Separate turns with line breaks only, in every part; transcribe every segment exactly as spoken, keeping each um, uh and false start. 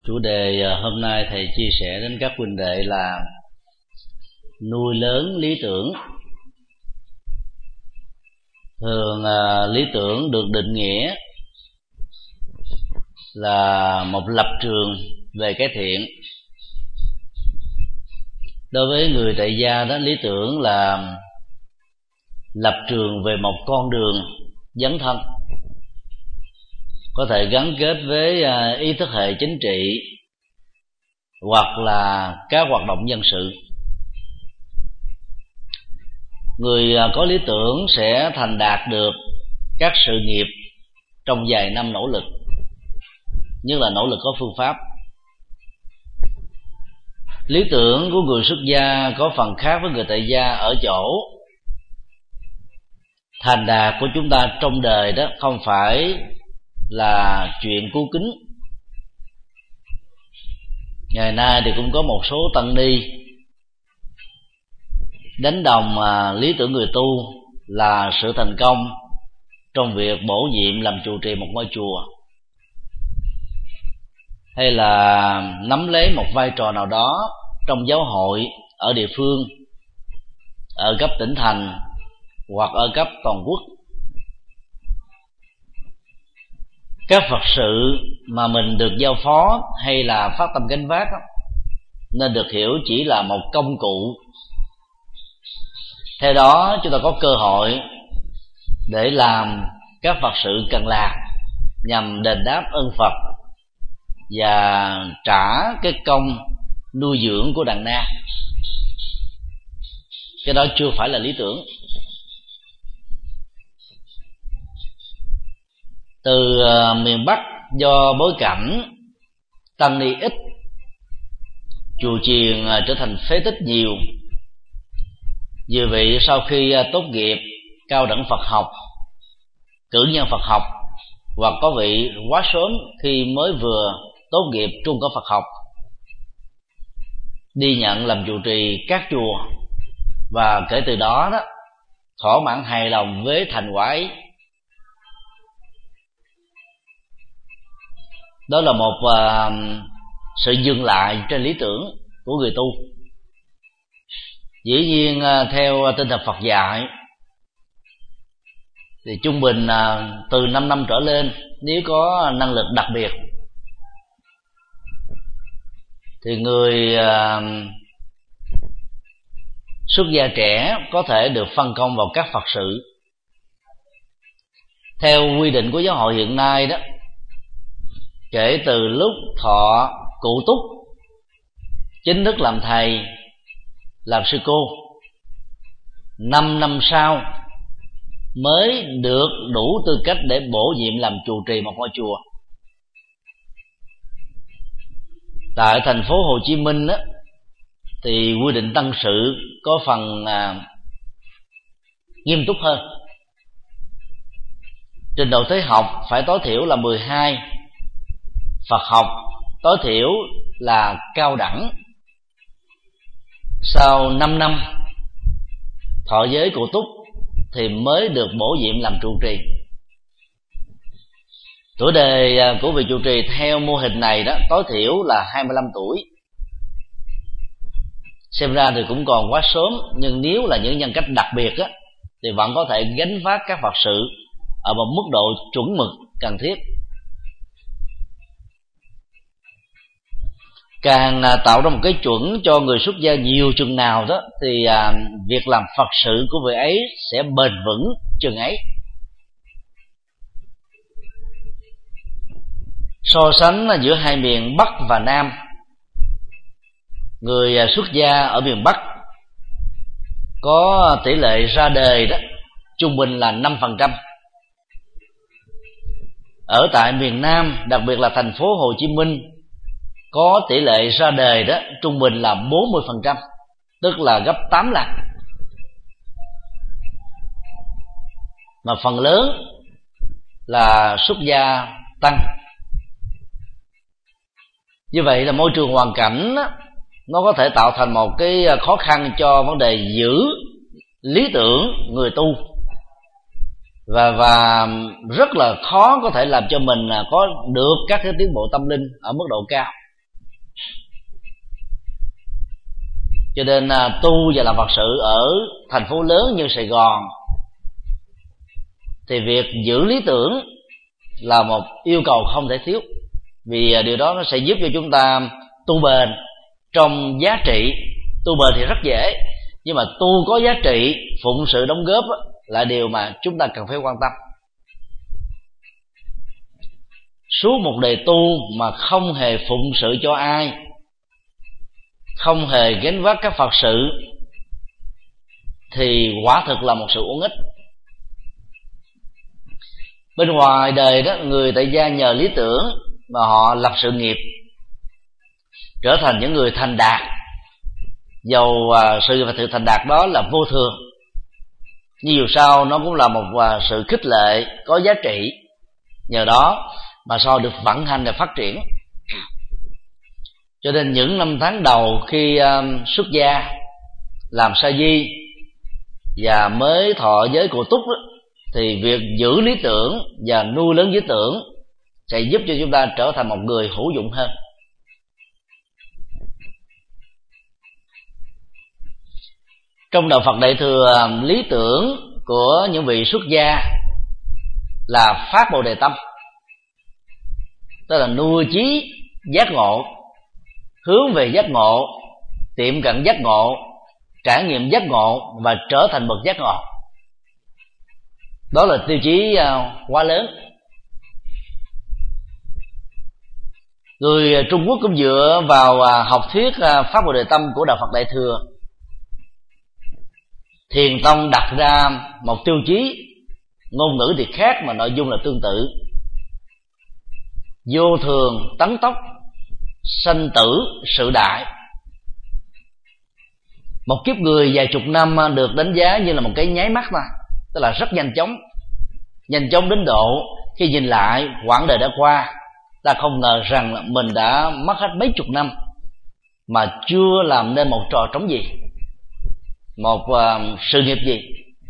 Chủ đề hôm nay thầy chia sẻ đến các huynh đệ là nuôi lớn lý tưởng. Thường lý tưởng được định nghĩa là một lập trường về cái thiện. Đối với người tại gia đó, lý tưởng là lập trường về một con đường dấn thân, có thể gắn kết với ý thức hệ chính trị hoặc là các hoạt động dân sự. Người có lý tưởng sẽ thành đạt được các sự nghiệp trong vài năm nỗ lực, nhất là nỗ lực có phương pháp. Lý tưởng của người xuất gia có phần khác với người tại gia ở chỗ thành đạt của chúng ta trong đời đó không phải là chuyện cứu kính. Ngày nay thì cũng có một số tăng ni đánh đồng lý tưởng người tu là sự thành công trong việc bổ nhiệm làm trụ trì một ngôi chùa, hay là nắm lấy một vai trò nào đó trong giáo hội ở địa phương, ở cấp tỉnh thành hoặc ở cấp toàn quốc. Các Phật sự mà mình được giao phó hay là phát tâm gánh vác nên được hiểu chỉ là một công cụ. Theo đó chúng ta có cơ hội để làm các Phật sự cần làm nhằm đền đáp ơn Phật và trả cái công nuôi dưỡng của đàn na. Cái đó chưa phải là lý tưởng. Từ miền Bắc do bối cảnh tăng ni ít, chùa chiền trở thành phế tích nhiều. Nhiều vị sau khi tốt nghiệp cao đẳng Phật học, cử nhân Phật học, hoặc có vị quá sớm khi mới vừa tốt nghiệp trung cấp Phật học, đi nhận làm trụ trì các chùa, và kể từ đó đó thỏa mãn hài lòng với thành quả ấy. Đó là một uh, sự dừng lại trên lý tưởng của người tu. Dĩ nhiên uh, theo tinh thần Phật dạy thì trung bình uh, từ năm năm trở lên, nếu có năng lực đặc biệt thì người uh, xuất gia trẻ có thể được phân công vào các Phật sự. Theo quy định của giáo hội hiện nay đó, kể từ lúc thọ cụ túc chính thức làm thầy, làm sư cô, năm năm sau mới được đủ tư cách để bổ nhiệm làm trụ trì một ngôi chùa. Tại thành phố Hồ Chí Minh đó, thì quy định tăng sự có phần à, nghiêm túc hơn. Trình độ thế học phải tối thiểu là mười hai, Phật học tối thiểu là cao đẳng. Sau năm năm thọ giới cụ túc thì mới được bổ nhiệm làm trụ trì. Tuổi đời của vị trụ trì theo mô hình này đó tối thiểu là hai mươi lăm tuổi. Xem ra thì cũng còn quá sớm, nhưng nếu là những nhân cách đặc biệt á, thì vẫn có thể gánh vác các Phật sự ở một mức độ chuẩn mực cần thiết. Càng tạo ra một cái chuẩn cho người xuất gia nhiều chừng nào đó thì à, việc làm Phật sự của vị ấy sẽ bền vững chừng ấy. So sánh giữa hai miền Bắc và Nam, người xuất gia ở miền Bắc có tỷ lệ ra đời đó trung bình là năm phần trăm. Ở tại miền Nam, đặc biệt là thành phố Hồ Chí Minh, có tỷ lệ ra đời đó trung bình là bốn mươi phần trăm, tức là gấp tám lần. Mà phần lớn là xuất gia tăng. Như vậy là môi trường hoàn cảnh đó, nó có thể tạo thành một cái khó khăn cho vấn đề giữ lý tưởng người tu, và và rất là khó có thể làm cho mình có được các cái tiến bộ tâm linh ở mức độ cao. Cho nên à, tu và làm Phật sự ở thành phố lớn như Sài Gòn thì việc giữ lý tưởng là một yêu cầu không thể thiếu, vì à, điều đó nó sẽ giúp cho chúng ta tu bền trong giá trị. Tu bền thì rất dễ, nhưng mà tu có giá trị, phụng sự đóng góp là điều mà chúng ta cần phải quan tâm. Suốt một đời tu mà không hề phụng sự cho ai, không hề gánh vác các Phật sự, thì quả thực là một sự uổng ích. Bên ngoài đời đó, người tại gia nhờ lý tưởng mà họ lập sự nghiệp, trở thành những người thành đạt. Dầu uh, sự và sự thành đạt đó là vô thường, nhưng dù sao nó cũng là một uh, sự khích lệ có giá trị. Nhờ đó mà sau được vận hành và phát triển. Cho nên những năm tháng đầu khi uh, xuất gia làm sa di và mới thọ giới của túc đó, thì việc giữ lý tưởng và nuôi lớn lý tưởng sẽ giúp cho chúng ta trở thành một người hữu dụng hơn. Trong đạo Phật Đại Thừa, lý tưởng của những vị xuất gia là phát Bồ Đề tâm, tức là nuôi chí giác ngộ, hướng về giác ngộ, tiệm cận giác ngộ, trải nghiệm giác ngộ và trở thành bậc giác ngộ. Đó là tiêu chí quá lớn. Người Trung Quốc cũng dựa vào học thuyết pháp Bồ Đề tâm của đạo Phật Đại Thừa. Thiền tông đặt ra một tiêu chí, ngôn ngữ thì khác mà nội dung là tương tự: vô thường tấn tốc, sanh tử sự đại. Một kiếp người vài chục năm được đánh giá như là một cái nháy mắt mà, tức là rất nhanh chóng. Nhanh chóng đến độ khi nhìn lại quãng đời đã qua, ta không ngờ rằng mình đã mất hết mấy chục năm mà chưa làm nên một trò trống gì, một uh, sự nghiệp gì.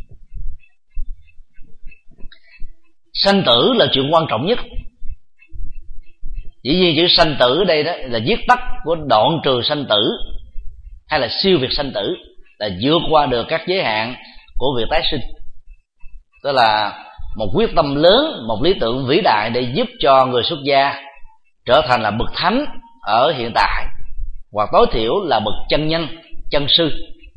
Sanh tử là chuyện quan trọng nhất. Dĩ nhiên chữ sanh tử ở đây đó là viết tắt của đoạn trừ sanh tử, hay là siêu việt sanh tử, là vượt qua được các giới hạn của việc tái sinh. Tức là một quyết tâm lớn, một lý tưởng vĩ đại để giúp cho người xuất gia trở thành là bậc thánh ở hiện tại, hoặc tối thiểu là bậc chân nhân, chân sư.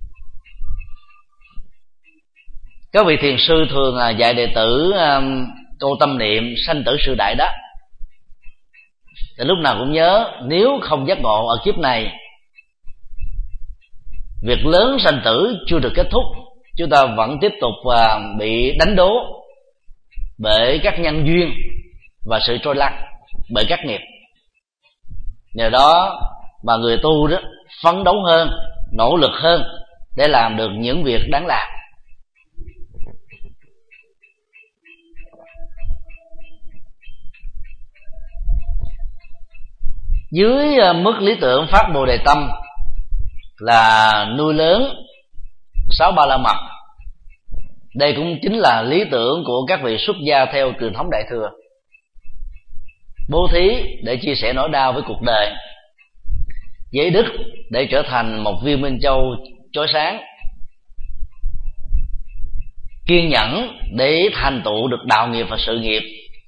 Các vị thiền sư thường dạy đệ tử um, câu tâm niệm sanh tử sự đại đó. Thì lúc nào cũng nhớ, nếu không giác ngộ ở kiếp này, việc lớn sanh tử chưa được kết thúc, chúng ta vẫn tiếp tục uh, bị đánh đố bởi các nhân duyên và sự trôi lăn bởi các nghiệp. Nhờ đó mà người tu đó phấn đấu hơn, nỗ lực hơn để làm được những việc đáng làm. Dưới mức lý tưởng phát Bồ Đề tâm là nuôi lớn sáu ba la mật. Đây cũng chính là lý tưởng của các vị xuất gia theo truyền thống Đại Thừa. Bố thí để chia sẻ nỗi đau với cuộc đời, giới đức để trở thành một viên minh châu chói sáng, kiên nhẫn để thành tựu được đạo nghiệp và sự nghiệp,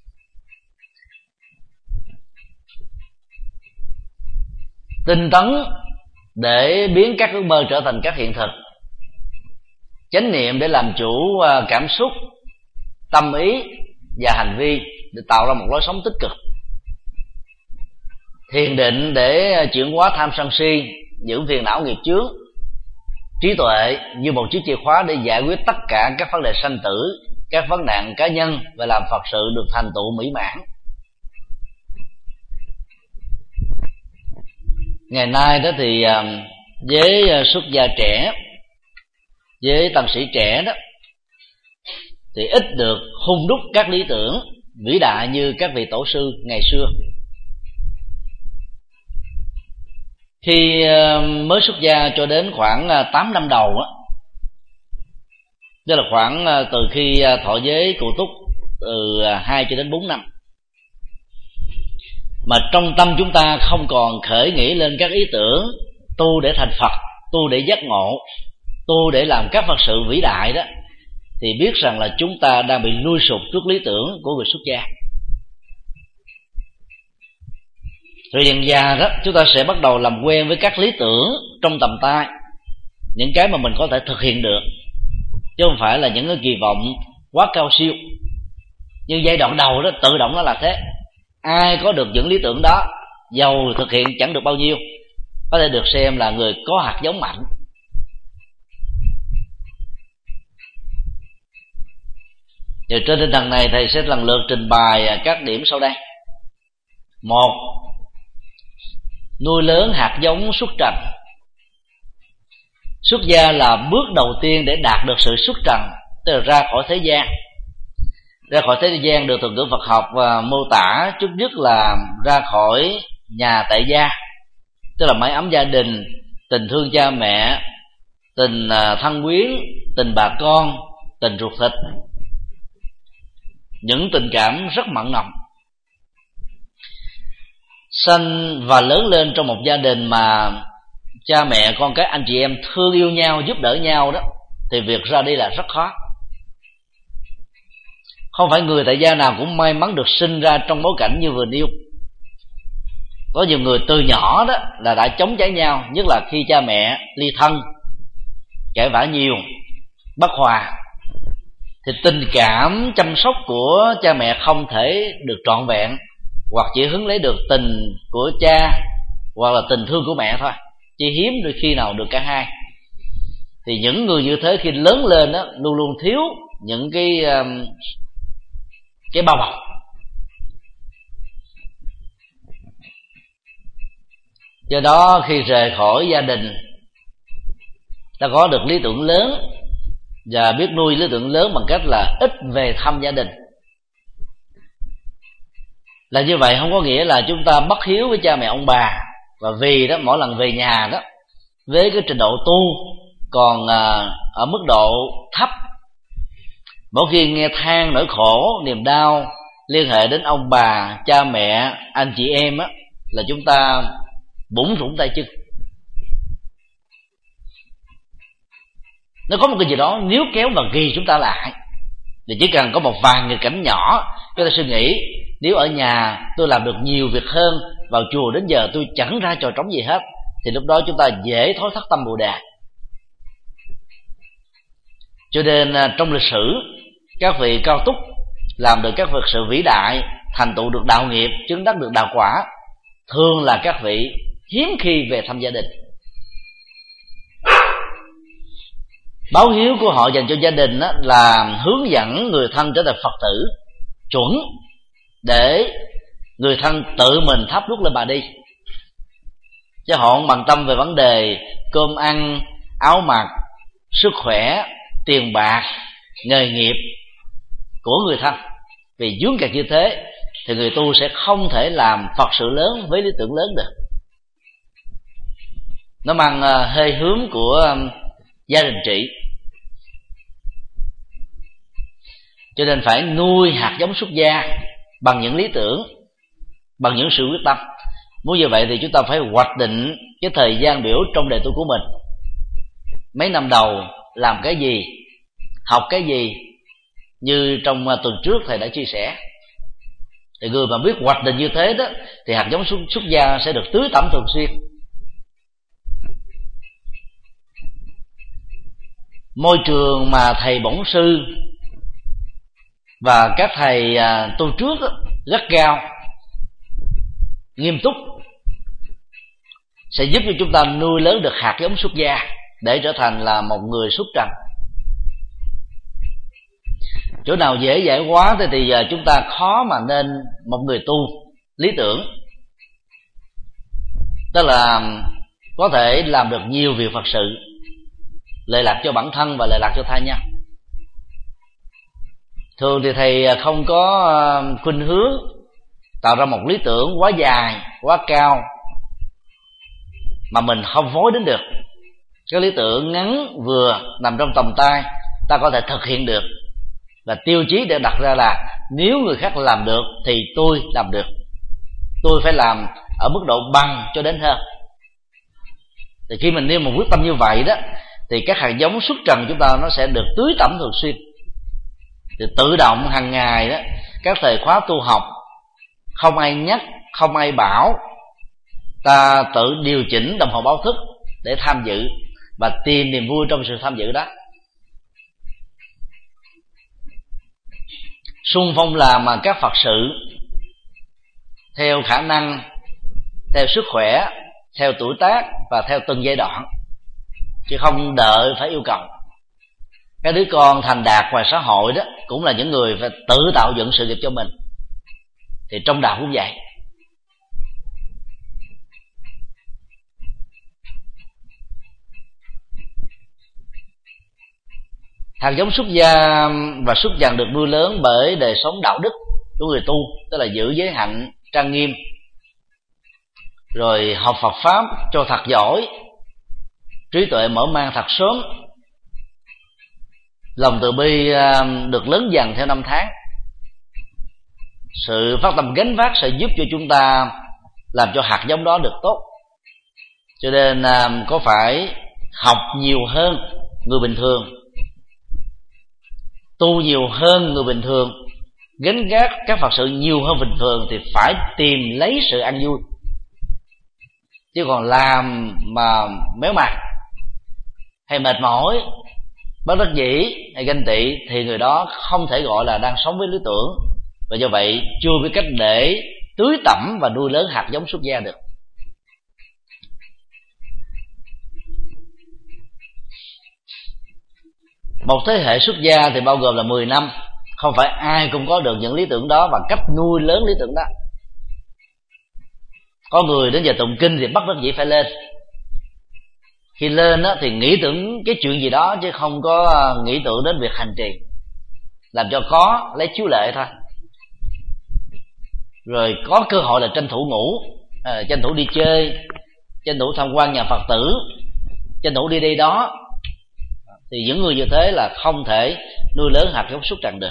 tinh tấn để biến các ước mơ trở thành các hiện thực, chánh niệm để làm chủ cảm xúc, tâm ý và hành vi để tạo ra một lối sống tích cực, thiền định để chuyển hóa tham sân si, những phiền não nghiệp chướng, trí tuệ như một chiếc chìa khóa để giải quyết tất cả các vấn đề sanh tử, các vấn nạn cá nhân và làm Phật sự được thành tựu mỹ mãn. Ngày nay đó thì với xuất gia trẻ, với tăng sĩ trẻ đó, thì ít được hung đúc các lý tưởng vĩ đại như các vị tổ sư ngày xưa. Khi mới xuất gia cho đến khoảng tám năm đầu á, tức là khoảng từ khi thọ giới cụ túc từ hai cho đến bốn năm, mà trong tâm chúng ta không còn khởi nghĩ lên các ý tưởng tu để thành Phật, tu để giác ngộ, tu để làm các Phật sự vĩ đại đó, thì biết rằng là chúng ta đang bị lui sụp trước lý tưởng của người xuất gia. Rồi dần dà đó chúng ta sẽ bắt đầu làm quen với các lý tưởng trong tầm tay, những cái mà mình có thể thực hiện được, chứ không phải là những cái kỳ vọng quá cao siêu. Nhưng giai đoạn đầu đó tự động nó là thế. Ai có được những lý tưởng đó, dầu thực hiện chẳng được bao nhiêu, có thể được xem là người có hạt giống mạnh. Và trên tinh thần này thầy sẽ lần lượt trình bày các điểm sau đây. Một, nuôi lớn hạt giống xuất trần. Xuất gia là bước đầu tiên để đạt được sự xuất trần, tức là ra khỏi thế gian. Ra khỏi thế gian được thuật ngữ Phật học và mô tả trước nhất là ra khỏi nhà tại gia, tức là mái ấm gia đình, tình thương cha mẹ, tình thân quyến, tình bà con, tình ruột thịt, những tình cảm rất mặn nồng. Sanh và lớn lên trong một gia đình mà cha mẹ con cái anh chị em thương yêu nhau, giúp đỡ nhau đó, thì việc ra đi là rất khó. Không phải người tại gia nào cũng may mắn được sinh ra trong bối cảnh như vừa nêu. Có nhiều người từ nhỏ đó là đã chống trái nhau, nhất là khi cha mẹ ly thân, cãi vã nhiều, bất hòa, thì tình cảm chăm sóc của cha mẹ không thể được trọn vẹn, hoặc chỉ hứng lấy được tình của cha hoặc là tình thương của mẹ thôi, chỉ hiếm đôi khi nào được cả hai. Thì những người như thế khi lớn lên đó luôn luôn thiếu những cái cái bao bọc. Do đó khi rời khỏi gia đình, ta có được lý tưởng lớn và biết nuôi lý tưởng lớn bằng cách là ít về thăm gia đình. Là như vậy không có nghĩa là chúng ta bất hiếu với cha mẹ ông bà, và vì đó mỗi lần về nhà đó với cái trình độ tu còn à, ở mức độ thấp, mỗi khi nghe than nỗi khổ niềm đau liên hệ đến ông bà, cha mẹ, anh chị em á, là chúng ta bủn rủn tay chân. Nó có một cái gì đó níu kéo và ghi chúng ta lại. Thì chỉ cần có một vài nghịch cảnh nhỏ, chúng ta suy nghĩ nếu ở nhà tôi làm được nhiều việc hơn, vào chùa đến giờ tôi chẳng ra trò trống gì hết, thì lúc đó chúng ta dễ thối thất tâm Bồ Đề. Cho nên trong lịch sử, các vị cao túc làm được các việc sự vĩ đại, thành tựu được đạo nghiệp, chứng đắc được đạo quả, thường là các vị hiếm khi về thăm gia đình. Báo hiếu của họ dành cho gia đình đó là hướng dẫn người thân trở thành Phật tử chuẩn, để người thân tự mình thắp đuốc lên bà đi, chứ họ không bằng tâm về vấn đề cơm ăn, áo mặc, sức khỏe, tiền bạc, nghề nghiệp của người thân. Vì vướng kẹt như thế thì người tu sẽ không thể làm Phật sự lớn với lý tưởng lớn được. Nó mang hơi hướng của gia đình trị. Cho nên phải nuôi hạt giống xuất gia bằng những lý tưởng, bằng những sự quyết tâm. Muốn như vậy thì chúng ta phải hoạch định cái thời gian biểu trong đời tu của mình. Mấy năm đầu làm cái gì, học cái gì, như trong tuần trước thầy đã chia sẻ. Thì người mà biết hoạch định như thế đó, thì hạt giống xuất, xuất gia sẽ được tưới tẩm thường xuyên. Môi trường mà thầy bổn sư và các thầy à, tu trước đó, rất cao, nghiêm túc, sẽ giúp cho chúng ta nuôi lớn được hạt giống xuất gia để trở thành là một người xuất trần. Chỗ nào dễ dãi quá thì, thì chúng ta khó mà nên một người tu lý tưởng, tức là có thể làm được nhiều việc Phật sự, lợi lạc cho bản thân và lợi lạc cho tha nhân. Thường thì thầy không có khuynh hướng tạo ra một lý tưởng quá dài, quá cao mà mình không phối đến được. Cái lý tưởng ngắn vừa nằm trong tầm tay, ta có thể thực hiện được. Và tiêu chí để đặt ra là nếu người khác làm được thì tôi làm được, tôi phải làm ở mức độ bằng cho đến hơn. Thì khi mình nêu một quyết tâm như vậy đó, thì các hạt giống xuất trần chúng ta nó sẽ được tưới tẩm thường xuyên. Thì tự động hàng ngày đó, các thời khóa tu học không ai nhắc, không ai bảo, ta tự điều chỉnh đồng hồ báo thức để tham dự và tìm niềm vui trong sự tham dự đó. Xung phong làm mà các Phật sự theo khả năng, theo sức khỏe, theo tuổi tác và theo từng giai đoạn, chứ không đợi phải yêu cầu. Các đứa con thành đạt ngoài xã hội đó cũng là những người phải tự tạo dựng sự nghiệp cho mình. Thì trong đạo cũng vậy. Hạt giống xuất gia và xuất dần được nuôi lớn bởi đời sống đạo đức của người tu, tức là giữ giới hạnh trang nghiêm, rồi học Phật pháp cho thật giỏi, trí tuệ mở mang thật sớm, lòng từ bi được lớn dần theo năm tháng. Sự phát tâm gánh vác sẽ giúp cho chúng ta làm cho hạt giống đó được tốt. Cho nên có phải học nhiều hơn người bình thường, tu nhiều hơn người bình thường, gánh vác các Phật sự nhiều hơn bình thường, thì phải tìm lấy sự ăn vui. Chứ còn làm mà méo mặt hay mệt mỏi, bất đắc dĩ hay ganh tị thì người đó không thể gọi là đang sống với lý tưởng, và do vậy chưa biết cách để tưới tẩm và nuôi lớn hạt giống xuất gia được. Một thế hệ xuất gia thì bao gồm là mười năm. Không phải ai cũng có được những lý tưởng đó và cách nuôi lớn lý tưởng đó. Có người đến giờ tụng kinh thì bắt đắc dĩ phải lên. Khi lên đó, thì nghĩ tưởng cái chuyện gì đó, chứ không có nghĩ tưởng đến việc hành trì, làm cho có lấy chiếu lệ thôi. Rồi có cơ hội là tranh thủ ngủ, à, tranh thủ đi chơi, tranh thủ tham quan nhà Phật tử, tranh thủ đi đây đó. Thì những người như thế là không thể nuôi lớn hạt giống xuất trần được.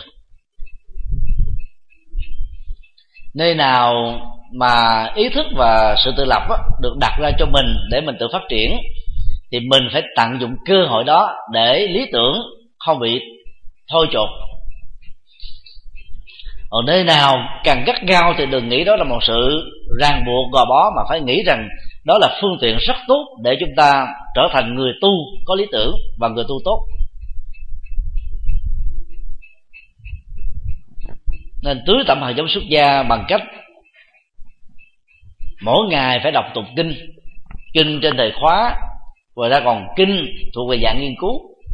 Nơi nào mà ý thức và sự tự lập á, được đặt ra cho mình để mình tự phát triển, thì mình phải tận dụng cơ hội đó để lý tưởng không bị thôi chột. Ở nơi nào càng gắt gao thì đừng nghĩ đó là một sự ràng buộc gò bó, mà phải nghĩ rằng đó là phương tiện rất tốt để chúng ta trở thành người tu có lý tưởng và người tu tốt. Nên tưới tẩm hạt giống xuất gia bằng cách mỗi ngày phải đọc tụng kinh, kinh trên thời khóa, ngoài ra còn kinh thuộc về dạng nghiên cứu,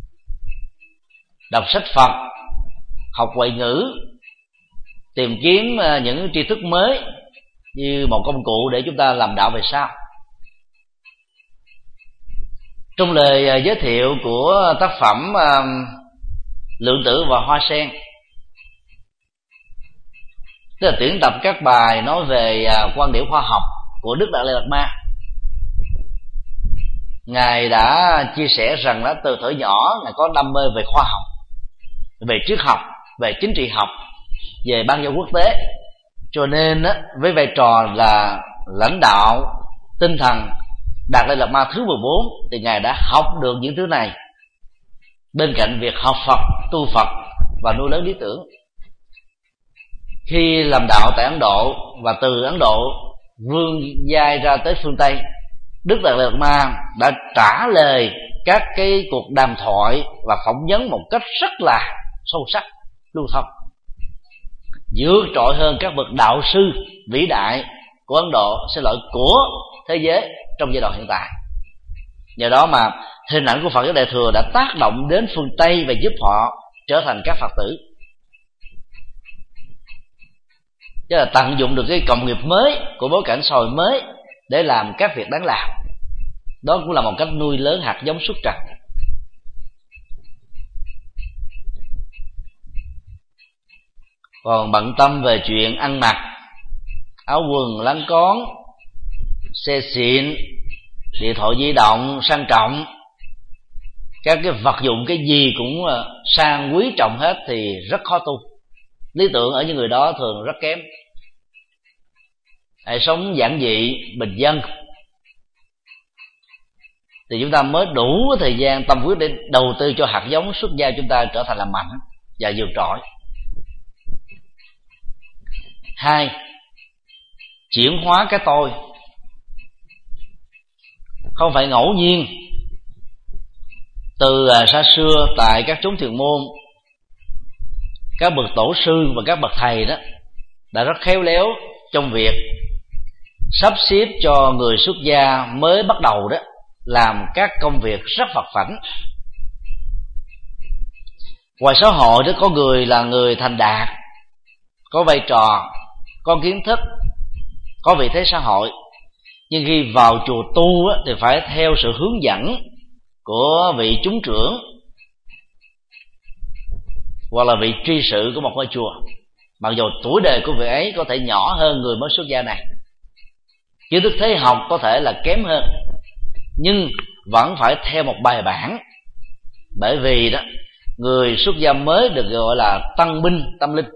đọc sách Phật, học ngoại ngữ, tìm kiếm những tri thức mới như một công cụ để chúng ta làm đạo về sau. Trong lời giới thiệu của tác phẩm Lượng Tử và Hoa Sen, tức là tuyển tập các bài nói về quan điểm khoa học của Đức Đạt Lai Lạt Ma, Ngài đã chia sẻ rằng là từ thời nhỏ Ngài có đam mê về khoa học, về triết học, về chính trị học, về ban giao quốc tế. Cho nên với vai trò là lãnh đạo tinh thần Đạt Lai Lạt Ma thứ mười bốn, thì Ngài đã học được những thứ này bên cạnh việc học Phật, tu Phật và nuôi lớn lý tưởng. Khi làm đạo tại Ấn Độ và từ Ấn Độ vươn vai ra tới phương Tây, Đức Đạt Lai Lạt Ma đã trả lời các cái cuộc đàm thoại và phỏng vấn một cách rất là sâu sắc, lưu thông, vượt trội hơn các bậc đạo sư vĩ đại của Ấn Độ, xin lỗi, của thế giới trong giai đoạn hiện tại. Nhờ đó mà hình ảnh của Phật giáo Đại Thừa đã tác động đến phương Tây và giúp họ trở thành các Phật tử. Chứ là tận dụng được cái cộng nghiệp mới của bối cảnh xã hội mới để làm các việc đáng làm. Đó cũng là một cách nuôi lớn hạt giống xuất trần. Còn bận tâm về chuyện ăn mặc, áo quần láng cón, xe xịn, điện thoại di động sang trọng, các cái vật dụng cái gì cũng sang quý trọng hết, thì rất khó tu. Lý tưởng ở những người đó thường rất kém. Hãy sống giản dị, bình dân, thì chúng ta mới đủ thời gian tâm huyết để đầu tư cho hạt giống xuất gia chúng ta trở thành là mạnh và vượt trội. Hai, chuyển hóa cái tôi. Không phải ngẫu nhiên, từ xa xưa tại các chốn thiền môn, các bậc tổ sư và các bậc thầy đó đã rất khéo léo trong việc sắp xếp cho người xuất gia mới bắt đầu đó làm các công việc rất phật phảnh. Ngoài xã hội đó có người là người thành đạt, có vai trò, có kiến thức, có vị thế xã hội, nhưng khi vào chùa tu á, thì phải theo sự hướng dẫn của vị chúng trưởng hoặc là vị tri sự của một ngôi chùa, mặc dù tuổi đời của vị ấy có thể nhỏ hơn người mới xuất gia này, kiến thức thế học có thể là kém hơn, nhưng vẫn phải theo một bài bản. Bởi vì đó, người xuất gia mới được gọi là tăng binh tâm linh.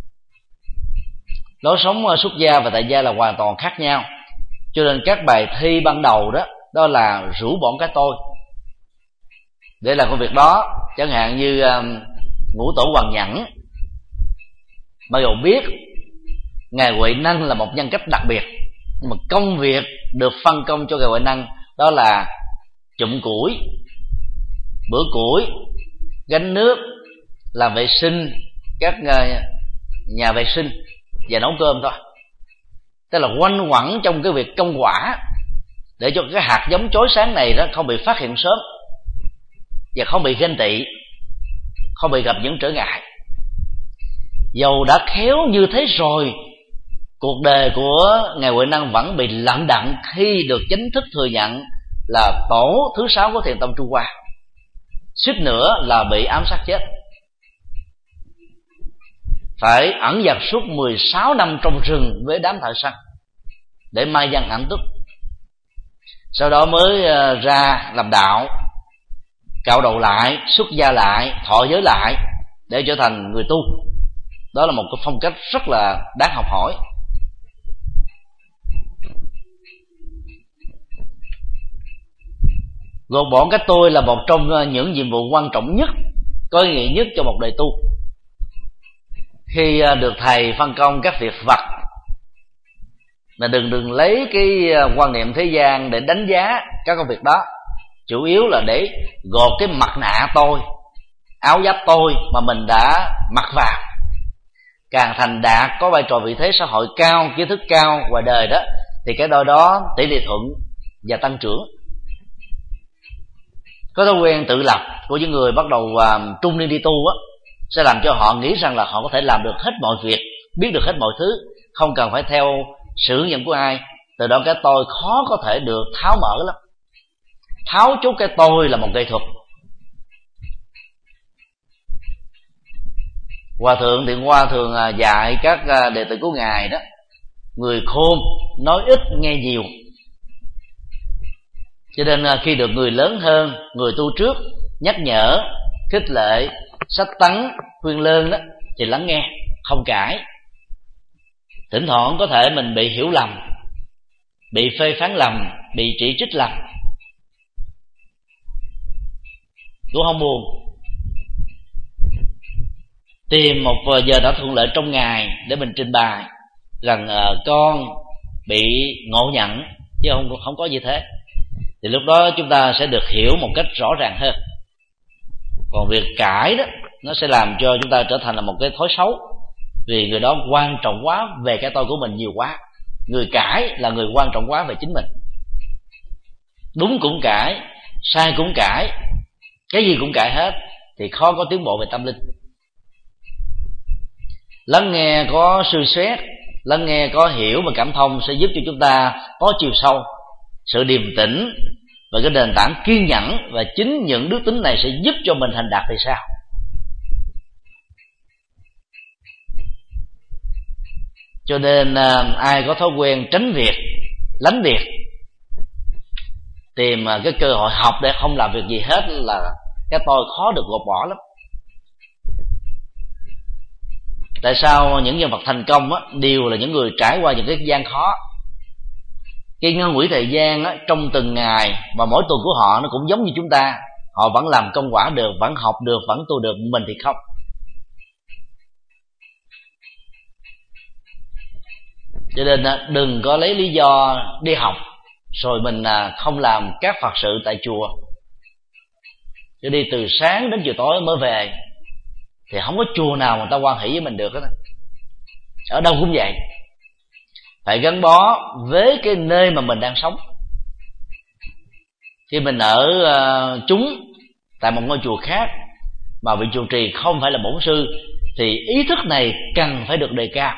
Lối sống xuất gia và tại gia là hoàn toàn khác nhau, cho nên các bài thi ban đầu đó đó là rũ bỏ cái tôi để làm công việc đó. Chẳng hạn như um, ngũ tổ Hoàng Nhẫn, mặc dù biết ngài Huệ Năng là một nhân cách đặc biệt, nhưng mà công việc được phân công cho ngài Huệ Năng đó là chụm củi, bữa củi, gánh nước, làm vệ sinh các nhà vệ sinh và nấu cơm thôi. Tức là quanh quẩn trong cái việc công quả, để cho cái hạt giống chói sáng này đó không bị phát hiện sớm và không bị ganh tị, không bị gặp những trở ngại. Dầu đã khéo như thế rồi, cuộc đời của ngài Huệ Năng vẫn bị lận đận khi được chính thức thừa nhận là tổ thứ sáu của Thiền tông Trung Hoa, suýt nữa là bị ám sát chết, phải ẩn dật suốt mười sáu năm trong rừng với đám thợ săn để mai danh ẩn túc. Sau đó mới ra làm đạo, cạo đầu lại, xuất gia lại, thọ giới lại để trở thành người tu. Đó là một cái phong cách rất là đáng học hỏi. Gột bỏ cái tôi là một trong những nhiệm vụ quan trọng nhất, có ý nghĩa nhất cho một đời tu. Khi được thầy phân công các việc vặt, là đừng đừng lấy cái quan niệm thế gian để đánh giá các công việc đó, chủ yếu là để gột cái mặt nạ tôi, áo giáp tôi mà mình đã mặc vào. Càng thành đạt, có vai trò vị thế xã hội cao, kiến thức cao ngoài đời đó, thì cái đôi đó tỷ lệ thuận và tăng trưởng. Có thói quen tự lập của những người bắt đầu uh, trung niên đi tu á, sẽ làm cho họ nghĩ rằng là họ có thể làm được hết mọi việc, biết được hết mọi thứ, không cần phải theo sự hướng dẫn của ai. Từ đó cái tôi khó có thể được tháo mở lắm. Tháo chốt cái tôi là một nghệ thuật. Hòa thượng Thiện Hoa thường dạy các đệ tử của ngài đó: người khôn nói ít nghe nhiều. Cho nên khi được người lớn hơn, người tu trước nhắc nhở, khích lệ, sách tấn, khuyên lơn đó, thì lắng nghe, không cãi. Thỉnh thoảng có thể mình bị hiểu lầm, bị phê phán lầm, bị chỉ trích lầm, cũng không buồn. Tìm một giờ đã thuận lợi trong ngày để mình trình bày rằng uh, con bị ngộ nhận, chứ không không có gì thế. Thì lúc đó chúng ta sẽ được hiểu một cách rõ ràng hơn. Còn việc cãi đó, nó sẽ làm cho chúng ta trở thành là một cái thói xấu, vì người đó quan trọng quá về cái tôi của mình nhiều quá. Người cãi là người quan trọng quá về chính mình. Đúng cũng cãi, sai cũng cãi, cái gì cũng cãi hết, thì khó có tiến bộ về tâm linh. Lắng nghe có suy xét, lắng nghe có hiểu và cảm thông sẽ giúp cho chúng ta có chiều sâu, sự điềm tĩnh và cái nền tảng kiên nhẫn. Và chính những đức tính này sẽ giúp cho mình thành đạt thì sao. Cho nên ai có thói quen tránh việc, lánh việc, tìm cái cơ hội học để không làm việc gì hết, là cái tôi khó được gột bỏ lắm. Tại sao những nhân vật thành công á, đều là những người trải qua những cái gian khó? cái ngân quỹ thời gian á, trong từng ngày và mỗi tuần của họ nó cũng giống như chúng ta. Họ vẫn làm công quả được, vẫn học được, vẫn tu được, mình thì không. Cho nên đừng có lấy lý do đi học rồi mình không làm các Phật sự tại chùa, chứ đi từ sáng đến chiều tối mới về thì không có chùa nào người ta hoan hỷ với mình được hết. Ở đâu cũng vậy, phải gắn bó với cái nơi mà mình đang sống. Khi mình ở uh, chúng tại một ngôi chùa khác mà vị trụ trì không phải là bổn sư thì ý thức này cần phải được đề cao,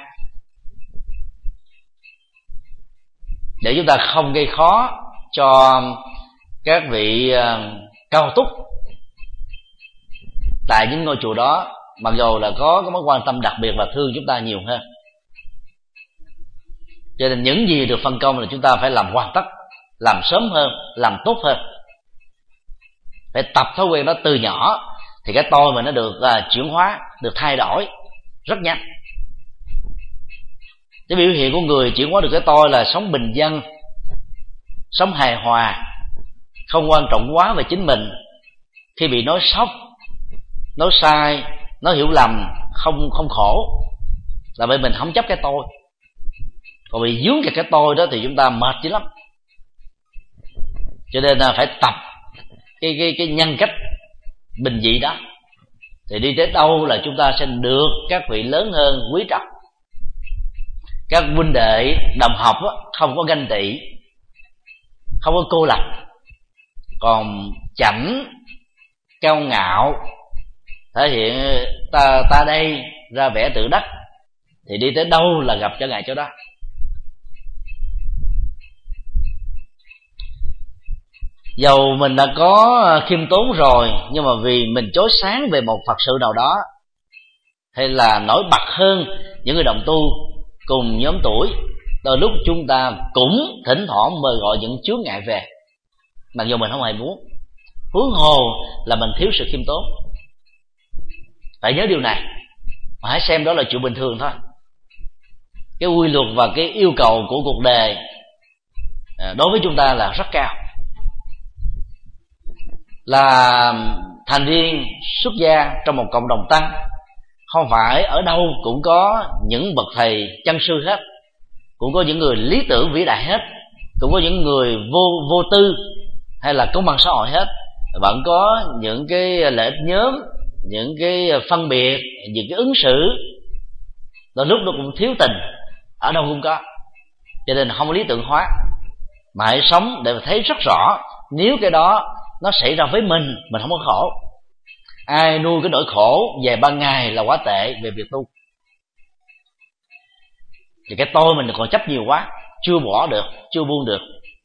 để chúng ta không gây khó cho các vị uh, cao túc tại những ngôi chùa đó, mặc dù là có cái mối quan tâm đặc biệt và thương chúng ta nhiều hơn. Cho nên những gì được phân công là chúng ta phải làm hoàn tất, làm sớm hơn, làm tốt hơn. Phải tập thói quen đó từ nhỏ thì cái tôi mình nó được uh, chuyển hóa, được thay đổi rất nhanh. Cái biểu hiện của người chuyển hóa được cái tôi là sống bình dân, sống hài hòa, không quan trọng quá về chính mình. Khi bị nói sốc, nói sai, nói hiểu lầm, không không khổ, là bởi mình không chấp cái tôi. Còn bị dướng vào cái tôi đó thì chúng ta mệt dữ lắm. Cho nên là phải tập cái cái cái nhân cách bình dị đó, thì đi tới đâu là chúng ta sẽ được các vị lớn hơn quý trọng. Các huynh đệ đồng học không có ganh tị, không có cô lập. Còn chảnh, cao ngạo, thể hiện ta ta đây, ra vẻ tự đắc, thì đi tới đâu là gặp trở ngại chỗ đó. Dầu mình đã có khiêm tốn rồi, nhưng mà vì mình chói sáng về một Phật sự nào đó, hay là nổi bật hơn những người đồng tu cùng nhóm tuổi, đôi lúc chúng ta cũng thỉnh thoảng mời gọi những chướng ngại về, mặc dù mình không hề muốn. Huống hồ là mình thiếu sự khiêm tốn. Phải nhớ điều này, mà hãy xem đó là chuyện bình thường thôi. Cái quy luật và cái yêu cầu của cuộc đời đối với chúng ta là rất cao. Là thành viên xuất gia trong một cộng đồng tăng, không phải ở đâu cũng có những bậc thầy chân sư hết, cũng có những người lý tưởng vĩ đại hết, cũng có những người vô vô tư hay là công bằng xã hội hết. Vẫn có những cái lợi ích nhóm, những cái phân biệt, những cái ứng xử, đôi lúc nó cũng thiếu tình, ở đâu cũng có. Cho nên không có lý tưởng hóa, mà hãy sống để thấy rất rõ, nếu cái đó nó xảy ra với mình, mình không có khổ. Ai nuôi cái nỗi khổ về ban ngày là quá tệ về việc tu. Thì cái tôi mình còn chấp nhiều quá, chưa bỏ được, chưa buông được.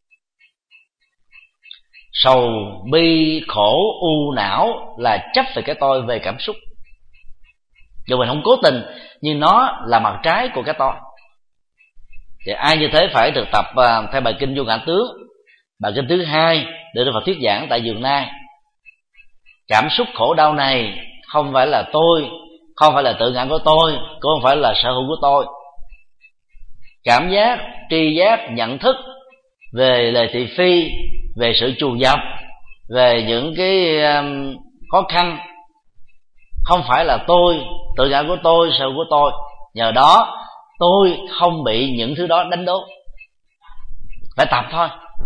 Sầu, bi, khổ, u não là chấp về cái tôi, về cảm xúc. Dù mình không cố tình, nhưng nó là mặt trái của cái tôi. Thì ai như thế phải thực tập uh, theo bài kinh Vô Ngã Tướng, bài kinh thứ hai được Đức Phật thuyết giảng tại Vườn Nai. Cảm xúc khổ đau này không phải là tôi, không phải là tự ngã của tôi, cũng không phải là sở hữu của tôi. Cảm giác, tri giác, nhận thức về lời thị phi, về sự trù dập, về những cái um, khó khăn, không phải là tôi, tự ngã của tôi, sở hữu của tôi. Nhờ đó tôi không bị những thứ đó đánh đố. Phải tập thôi.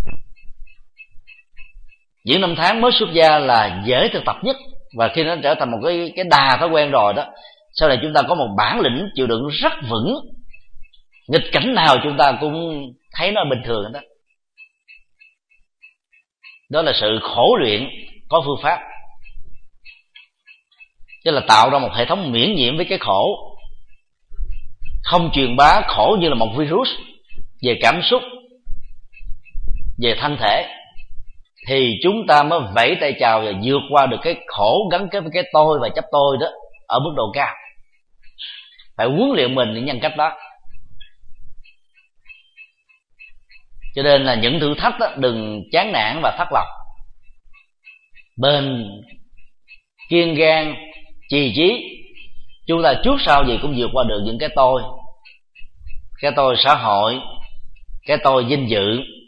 Những năm tháng mới xuất gia là dễ thực tập nhất, và khi nó trở thành một cái cái đà thói quen rồi đó, sau này chúng ta có một bản lĩnh chịu đựng rất vững. Nghịch cảnh nào chúng ta cũng thấy nó bình thường đó. Đó là sự khổ luyện có phương pháp, tức là tạo ra một hệ thống miễn nhiễm với cái khổ, không truyền bá khổ như là một virus về cảm xúc, về thân thể, thì chúng ta mới vẫy tay chào và vượt qua được cái khổ gắn kết với cái tôi và chấp tôi đó ở mức độ cao. Phải huấn luyện mình những nhân cách đó. Cho nên là những thử thách đó, đừng chán nản và thất lòng, bền kiên gan, trì chí. Chúng ta trước sau gì cũng vượt qua được những cái tôi, cái tôi xã hội, cái tôi vinh dự,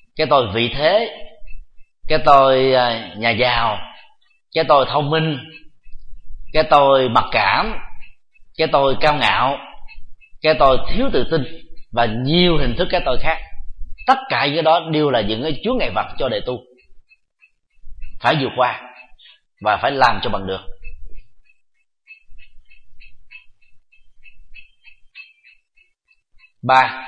cái tôi vị thế, cái tôi nhà giàu, cái tôi thông minh, cái tôi mặc cảm, cái tôi cao ngạo, cái tôi thiếu tự tin và nhiều hình thức cái tôi khác. Tất cả cái đó đều là những cái chướng ngại vật cho đệ tu, phải vượt qua và phải làm cho bằng được. Ba,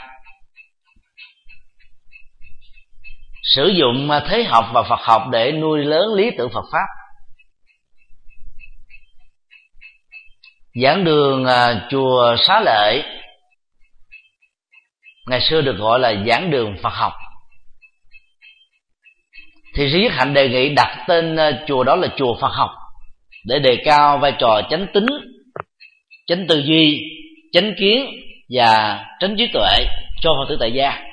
sử dụng thế học và Phật học để nuôi lớn lý tưởng Phật pháp. Giảng đường chùa Xá Lợi ngày xưa được gọi là giảng đường Phật học, thì Sư Nhất Hạnh đề nghị đặt tên chùa đó là chùa Phật học để đề cao vai trò chánh tín, chánh tư duy, chánh kiến và chánh trí tuệ cho Phật tử tại gia.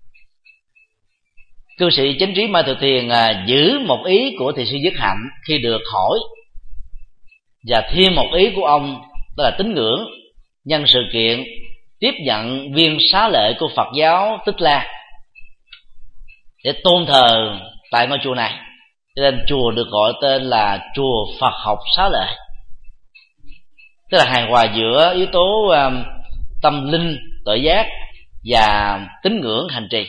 Cư sĩ chánh trí Mai Thừa Tiền giữ một ý của Thiền sư Nhất Hạnh khi được hỏi, và thêm một ý của ông, đó là tín ngưỡng nhân sự kiện tiếp nhận viên xá lệ của Phật giáo Tích La để tôn thờ tại ngôi chùa này, cho nên chùa được gọi tên là chùa Phật học Xá Lợi, tức là hài hòa giữa yếu tố um, tâm linh, tuệ giác và tín ngưỡng hành trì.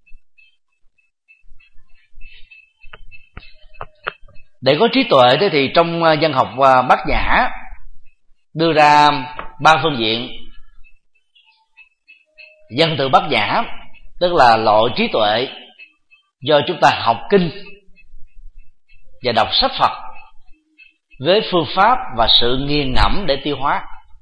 Để có trí tuệ thế thì trong văn học Bát Nhã đưa ra ba phương diện. Văn tự Bát Nhã tức là loại trí tuệ do chúng ta học kinh và đọc sách Phật với phương pháp và sự nghiền ngẫm để tiêu hóa.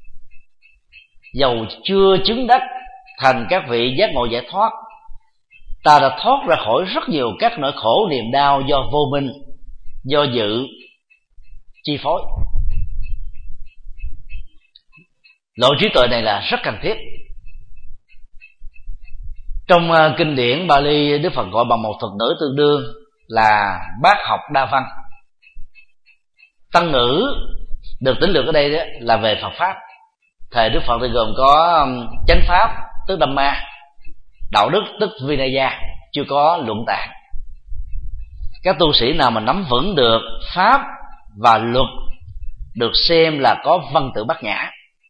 Dầu chưa chứng đắc thành các vị giác ngộ giải thoát, ta đã thoát ra khỏi rất nhiều các nỗi khổ niềm đau do vô minh, do dự chi phối. Loại trí tuệ này là rất cần thiết. Trong uh, kinh điển Bali, Đức Phật gọi bằng một thuật ngữ tương đương là bát học đa văn. Tăng ngữ được tính lược ở đây đó là về Phật pháp. Thời Đức Phật thì gồm có um, chánh pháp tức Dhamma, đạo đức tức Vinaya, chưa có luận tạng. Các tu sĩ nào mà nắm vững được pháp và luật được xem là có văn tự Bát Nhã.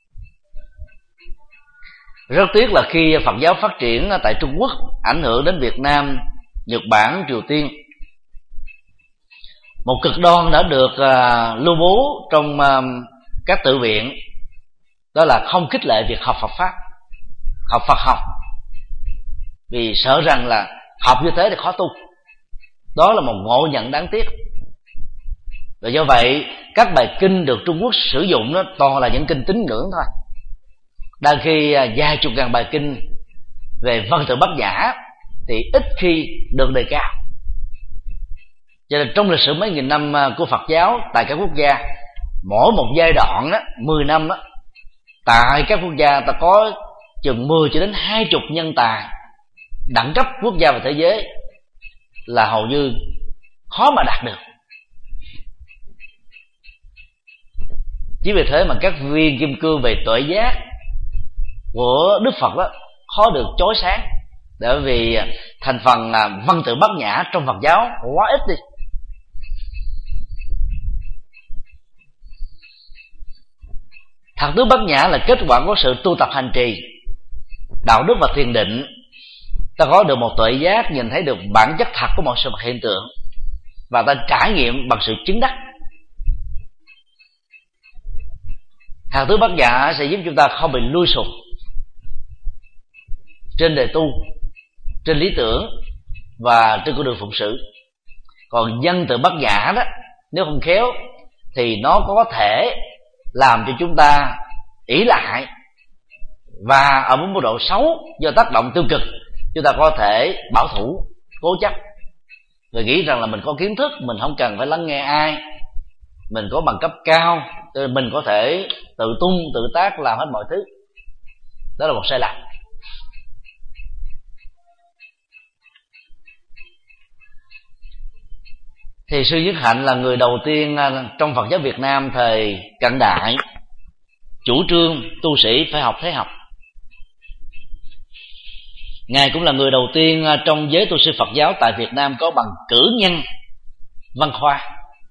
Rất tiếc là khi Phật giáo phát triển tại Trung Quốc, ảnh hưởng đến Việt Nam, Nhật Bản, Triều Tiên, một cực đoan đã được uh, lưu bố trong uh, các tự viện, đó là không khích lệ việc học Phật pháp, học Phật học, vì sợ rằng là học như thế thì khó tu. Đó là một ngộ nhận đáng tiếc. Và do vậy các bài kinh được Trung Quốc sử dụng đó toàn là những kinh tín ngưỡng thôi. Đang khi vài chục ngàn bài kinh về văn tự Bát Nhã thì ít khi được đề cao. Cho nên trong lịch sử mấy nghìn năm của Phật giáo tại các quốc gia, mỗi một giai đoạn đó, mười năm đó, tại các quốc gia ta có chừng mười cho đến hai chục nhân tài đẳng cấp quốc gia và thế giới, là hầu như khó mà đạt được. Chỉ vì thế mà các viên kim cương về tuệ giác của Đức Phật đó khó được chói sáng, bởi vì thành phần văn tự Bát Nhã trong Phật giáo quá ít đi. Thật tứ Bát Nhã là kết quả của sự tu tập hành trì, đạo đức và thiền định. Ta có được một tuệ giác, nhìn thấy được bản chất thật của mọi sự vật hiện tượng, và ta trải nghiệm bằng sự chứng đắc. Hạt tứ Bát Nhã sẽ giúp chúng ta không bị lui sụp trên đề tu, trên lý tưởng và trên con đường phụng sự. Còn văn tự Bát Nhã đó, nếu không khéo thì nó có thể làm cho chúng ta ỷ lại, và ở một mức độ xấu do tác động tiêu cực, chúng ta có thể bảo thủ, cố chấp, rồi nghĩ rằng là mình có kiến thức, mình không cần phải lắng nghe ai, mình có bằng cấp cao, mình có thể tự tung tự tác làm hết mọi thứ. Đó là một sai lầm. Thì Sư Nhất Hạnh là người đầu tiên trong Phật giáo Việt Nam thời cận đại chủ trương tu sĩ phải học thế học. Ngài cũng là người đầu tiên trong giới tu sĩ Phật giáo tại Việt Nam có bằng cử nhân văn khoa.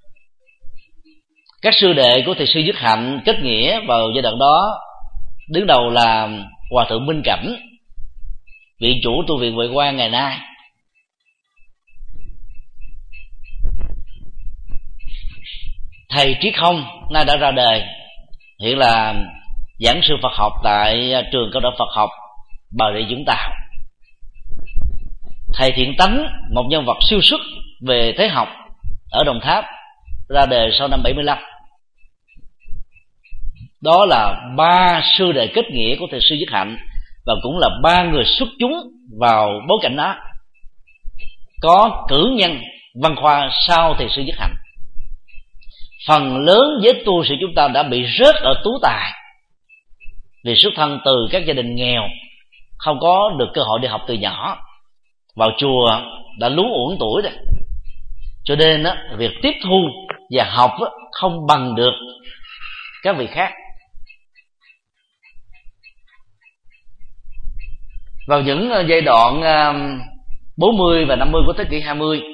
Các sư đệ của thầy sư Dứt Hạnh kết nghĩa vào giai đoạn đó, đứng đầu là Hòa thượng Minh Cảnh, viện chủ tu viện Huệ Quang ngày nay. Thầy Triết Không nay đã ra đời, hiện là giảng sư Phật học tại trường cao đẳng Phật học Bà Rịa Vũng Tàu. Thầy Thiện Tánh, một nhân vật siêu xuất về thế học ở Đồng Tháp, ra đời sau năm bảy mươi lăm. Đó là ba sư đệ kết nghĩa của thầy sư Dứt Hạnh, và cũng là ba người xuất chúng vào bối cảnh đó, có cử nhân văn khoa sau thầy sư Dứt Hạnh. Phần lớn giới tu sĩ chúng ta đã bị rớt ở tú tài vì xuất thân từ các gia đình nghèo, không có được cơ hội đi học từ nhỏ, vào chùa đã lú uổng tuổi rồi. Cho nên đó, việc tiếp thu và học đó, không bằng được các vị khác. Vào những giai đoạn bốn mươi và năm mươi của thế kỷ hai mươi,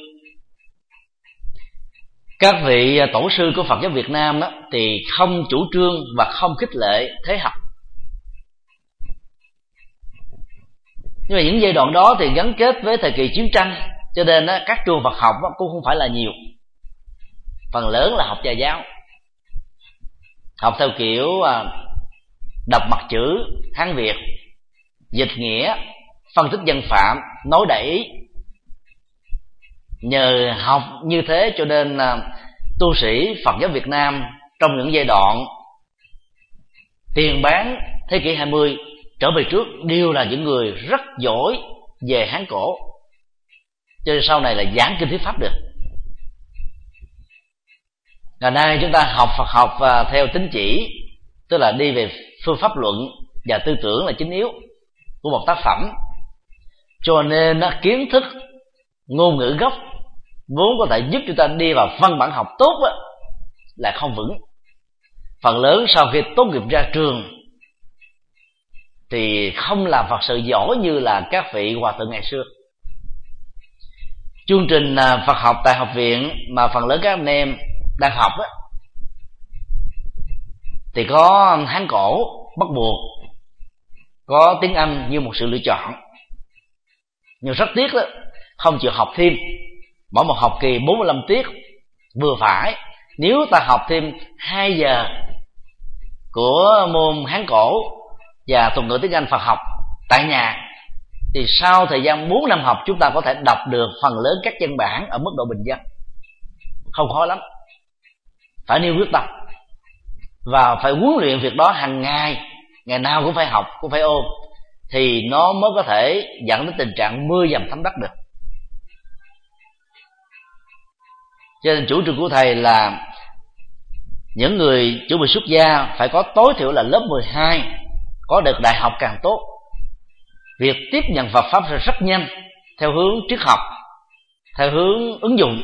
các vị tổ sư của Phật giáo Việt Nam đó, thì không chủ trương và không khích lệ thế học. Nhưng mà những giai đoạn đó thì gắn kết với thời kỳ chiến tranh, cho nên đó, các trường Phật học đó, cũng không phải là nhiều. Phần lớn là học gia giáo, học theo kiểu đọc mặt chữ Hán Việt, dịch nghĩa, phân tích văn phạm, nói đại ý. Nhờ học như thế cho nên tu sĩ Phật giáo Việt Nam trong những giai đoạn tiền bán thế kỷ hai mươi trở về trước đều là những người rất giỏi về Hán cổ, cho nên sau này là giảng kinh thuyết pháp được. Ngày nay chúng ta học Phật học theo tín chỉ, tức là đi về phương pháp luận và tư tưởng là chính yếu của một tác phẩm, cho nên nó kiến thức ngôn ngữ gốc vốn có thể giúp chúng ta đi vào văn bản học tốt đó, là không vững. Phần lớn sau khi tốt nghiệp ra trường thì không làm Phật sự giỏi như là các vị hòa thượng ngày xưa. Chương trình Phật học tại học viện mà phần lớn các anh em đang học đó, thì có Hán cổ bắt buộc, có tiếng Anh như một sự lựa chọn. Nhưng rất tiếc đó, không chịu học thêm. Mỗi một học kỳ bốn mươi lăm tiết vừa phải. Nếu ta học thêm hai giờ của môn Hán cổ và thuật ngữ tiếng Anh Phật học tại nhà, thì sau thời gian bốn năm học chúng ta có thể đọc được phần lớn các văn bản ở mức độ bình dân. Không khó lắm. Phải nêu quyết tâm và phải huấn luyện việc đó hàng ngày, ngày nào cũng phải học, cũng phải ôn, thì nó mới có thể dẫn đến tình trạng mưa dầm thấm đất được. Cho nên chủ trương của thầy là những người chuẩn bị xuất gia phải có tối thiểu là lớp mười hai, có được đại học càng tốt. Việc tiếp nhận Phật pháp sẽ rất nhanh, theo hướng triết học, theo hướng ứng dụng.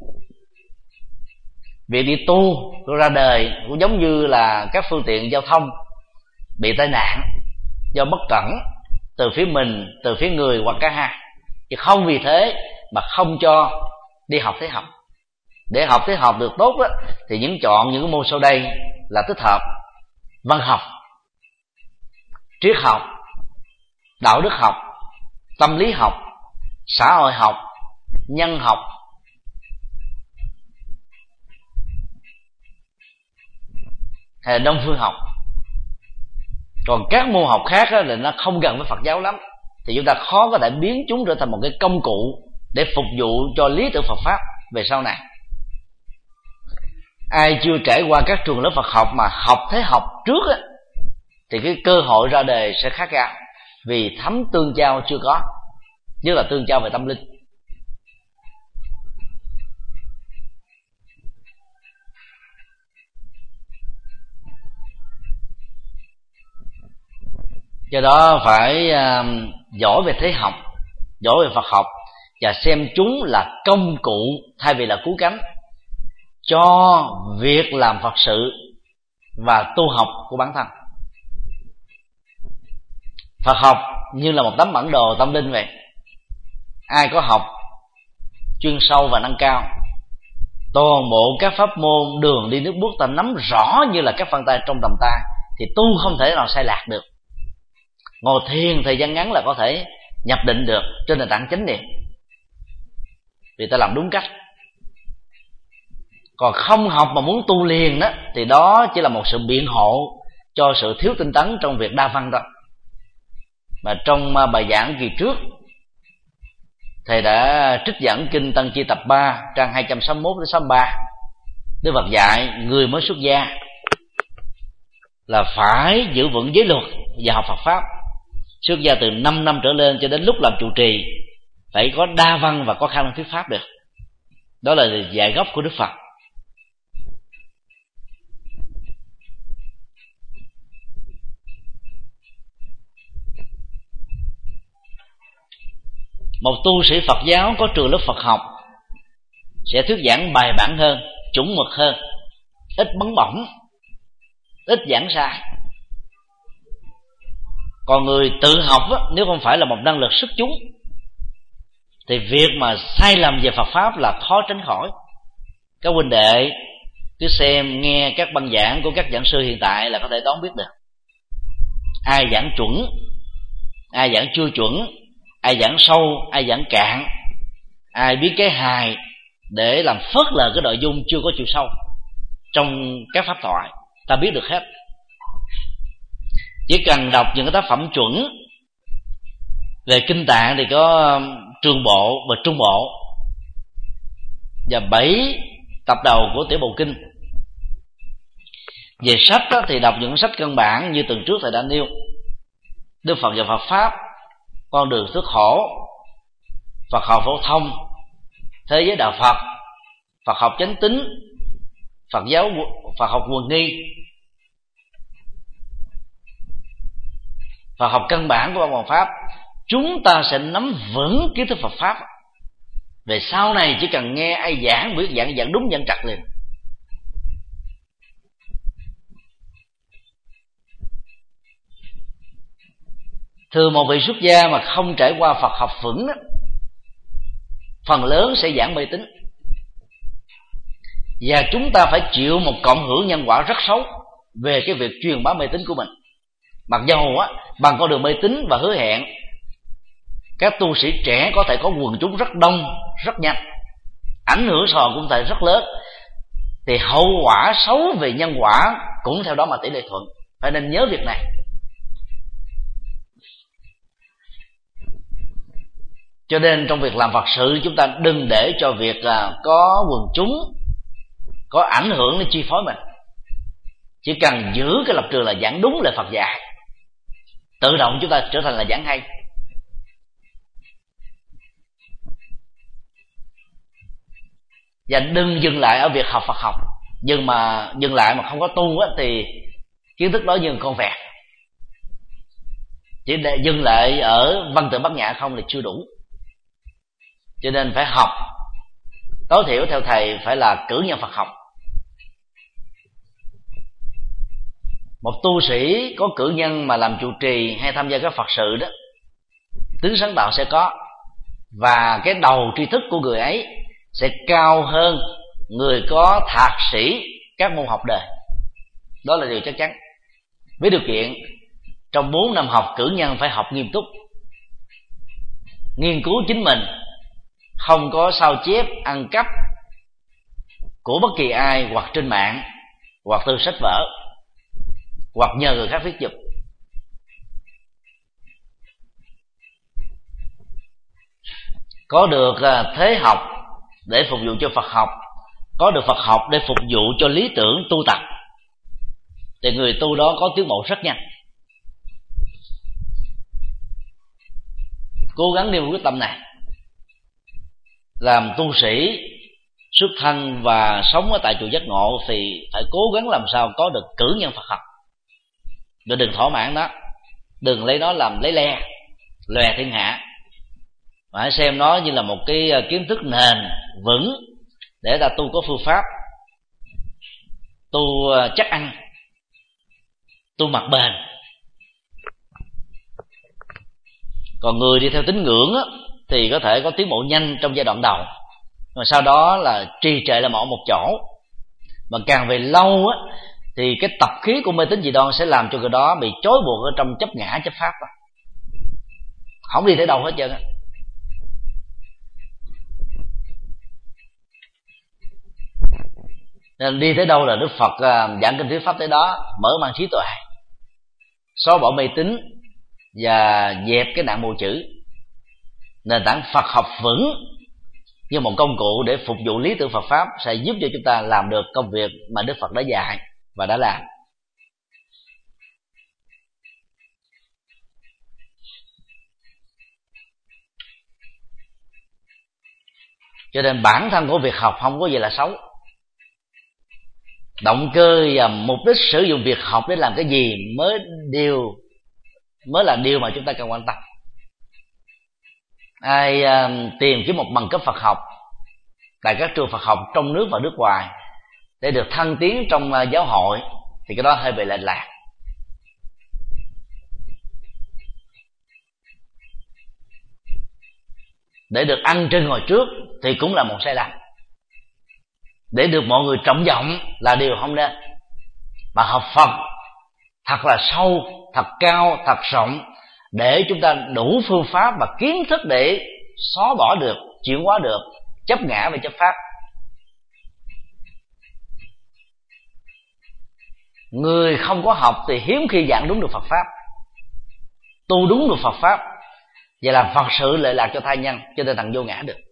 Việc đi tu ra đời cũng giống như là các phương tiện giao thông bị tai nạn do bất cẩn từ phía mình, từ phía người hoặc cả hai, chứ không vì thế mà không cho đi học thế học. Để học thế học được tốt đó, thì những chọn những môn sau đây là tích hợp văn học, triết học, đạo đức học, tâm lý học, xã hội học, nhân học, hay là đông phương học. Còn các môn học khác đó, là nó không gần với Phật giáo lắm, thì chúng ta khó có thể biến chúng trở thành một cái công cụ để phục vụ cho lý tưởng Phật pháp về sau này. Ai chưa trải qua các trường lớp Phật học mà học thế học trước á, thì cái cơ hội ra đề sẽ khá cao, vì thấm tương giao chưa có, nhất là tương giao về tâm linh. Do đó phải uh, giỏi về thế học, giỏi về Phật học, và xem chúng là công cụ thay vì là cứu cánh cho việc làm Phật sự và tu học của bản thân. Phật học như là một tấm bản đồ tâm linh vậy. Ai có học chuyên sâu và nâng cao, toàn bộ các pháp môn đường đi nước bước ta nắm rõ như là các vân tay trong tầm tay, thì tu không thể nào sai lạc được. Ngồi thiền thời gian ngắn là có thể nhập định được trên nền tảng chánh niệm, vì ta làm đúng cách. Còn không học mà muốn tu liền đó, thì đó chỉ là một sự biện hộ cho sự thiếu tinh tấn trong việc đa văn đó. Mà trong bài giảng kỳ trước, thầy đã trích dẫn kinh Tăng Chi tập ba, trang hai trăm sáu mươi mốt đến sáu mươi ba. Đức Phật dạy người mới xuất gia là phải giữ vững giới luật và học Phật pháp. Xuất gia từ năm năm trở lên cho đến lúc làm trụ trì phải có đa văn và có khả năng thuyết pháp được. Đó là dạy gốc của Đức Phật. Một tu sĩ Phật giáo có trường lớp Phật học sẽ thuyết giảng bài bản hơn, chuẩn mực hơn, ít bấn bổng, ít giảng sai. Còn người tự học á, nếu không phải là một năng lực xuất chúng thì việc mà sai lầm về Phật pháp là khó tránh khỏi. Các huynh đệ cứ xem nghe các băng giảng của các giảng sư hiện tại là có thể đoán biết được ai giảng chuẩn, ai giảng chưa chuẩn, ai giảng sâu, ai giảng cạn, ai biết cái hài để làm phớt lờ cái nội dung chưa có chiều sâu trong các pháp thoại, ta biết được hết. Chỉ cần đọc những cái tác phẩm chuẩn về kinh tạng thì có trường bộ và trung bộ và bảy tập đầu của tiểu bộ kinh. Về sách đó, thì đọc những sách căn bản như tuần trước thầy đã nêu: Đức Phật và Phật pháp, Con đường xuất khổ, Phật học phổ thông, Thế giới đạo Phật, Phật học chánh tín, Phật giáo Phật học quần nghi, Phật học căn bản của ba môn pháp. Chúng ta sẽ nắm vững kiến thức Phật pháp. Về sau này chỉ cần nghe ai giảng, biết giảng giảng đúng giảng trật liền. Thường một vị xuất gia mà không trải qua Phật học vững đó, phần lớn sẽ giảng mê tín, và chúng ta phải chịu một cộng hưởng nhân quả rất xấu về cái việc truyền bá mê tín của mình. Mặc dầu á, bằng con đường mê tín và hứa hẹn, các tu sĩ trẻ có thể có quần chúng rất đông, rất nhanh, ảnh hưởng xã hội cũng thể rất lớn, thì hậu quả xấu về nhân quả cũng theo đó mà tỷ lệ thuận. Phải nên nhớ việc này. Cho nên trong việc làm Phật sự, chúng ta đừng để cho việc là có quần chúng có ảnh hưởng để chi phối mình. Chỉ cần giữ cái lập trường là giảng đúng lời Phật dạy, tự động chúng ta trở thành là giảng hay. Và đừng dừng lại ở việc học Phật học. Nhưng mà dừng lại mà không có tu á, thì kiến thức đó như con vẹt. Chỉ để dừng lại ở văn tự bát nhã không là chưa đủ. Cho nên phải học, tối thiểu theo thầy phải là cử nhân Phật học. Một tu sĩ có cử nhân mà làm trụ trì hay tham gia các Phật sự đó, tính sáng tạo sẽ có, và cái đầu tri thức của người ấy sẽ cao hơn người có thạc sĩ các môn học đời. Đó là điều chắc chắn. Với điều kiện trong bốn năm học, cử nhân phải học nghiêm túc, nghiên cứu chính mình, không có sao chép ăn cắp của bất kỳ ai, hoặc trên mạng, hoặc từ sách vở, hoặc nhờ người khác viết giùm. Có được thế học để phục vụ cho Phật học, có được Phật học để phục vụ cho lý tưởng tu tập, thì người tu đó có tiến bộ rất nhanh. Cố gắng nêu quyết tâm này. Làm tu sĩ xuất thân và sống ở tại chùa Giác Ngộ thì phải cố gắng làm sao có được cử nhân Phật học. Rồi đừng thỏa mãn đó, đừng lấy nó làm lấy le lòe thiên hạ, mà hãy xem nó như là một cái kiến thức nền vững để ta tu có phương pháp, tu chắc ăn, tu mặc bền. Còn người đi theo tín ngưỡng á, thì có thể có tiến bộ nhanh trong giai đoạn đầu, mà sau đó là trì trệ lại ở một chỗ. Mà càng về lâu á, thì cái tập khí của mê tín dị đoan sẽ làm cho người đó bị trói buộc ở trong chấp ngã chấp pháp đó. Không đi tới đâu hết trơn á. Nên đi tới đâu là Đức Phật giảng kinh thuyết pháp tới đó, mở mang trí tuệ, xóa bỏ mê tín và dẹp cái nạn mù chữ. Nền tảng Phật học vững như một công cụ để phục vụ lý tưởng Phật pháp sẽ giúp cho chúng ta làm được công việc mà Đức Phật đã dạy và đã làm. Cho nên bản thân của việc học không có gì là xấu. Động cơ và mục đích sử dụng việc học để làm cái gì mới điều mới là điều mà chúng ta cần quan tâm. Ai uh, tìm kiếm một bằng cấp Phật học tại các trường Phật học trong nước và nước ngoài để được thăng tiến trong uh, giáo hội thì cái đó hơi bị lệch lạc. Để được ăn trên ngồi trước thì cũng là một sai lầm. Để được mọi người trọng vọng là điều không nên. Mà học Phật thật là sâu, thật cao, thật rộng, để chúng ta đủ phương pháp và kiến thức để xóa bỏ được, chuyển hóa được chấp ngã và chấp pháp. Người không có học thì hiếm khi giảng đúng được Phật pháp, tu đúng được Phật pháp và làm Phật sự lợi lạc cho tha nhân, cho nên thằng vô ngã được.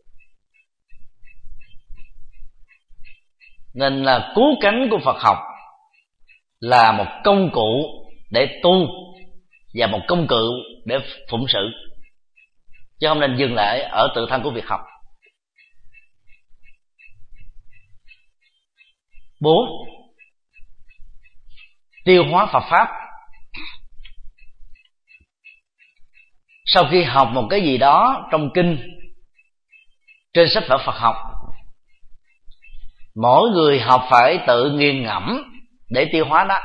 Nên là cứu cánh của Phật học là một công cụ để tu và một công cụ để phụng sự, chứ không nên dừng lại ở tự thân của việc học. Bốn, tiêu hóa Phật pháp. Sau khi học một cái gì đó trong kinh, trên sách vở Phật học, mỗi người học phải tự nghiền ngẫm để tiêu hóa nó.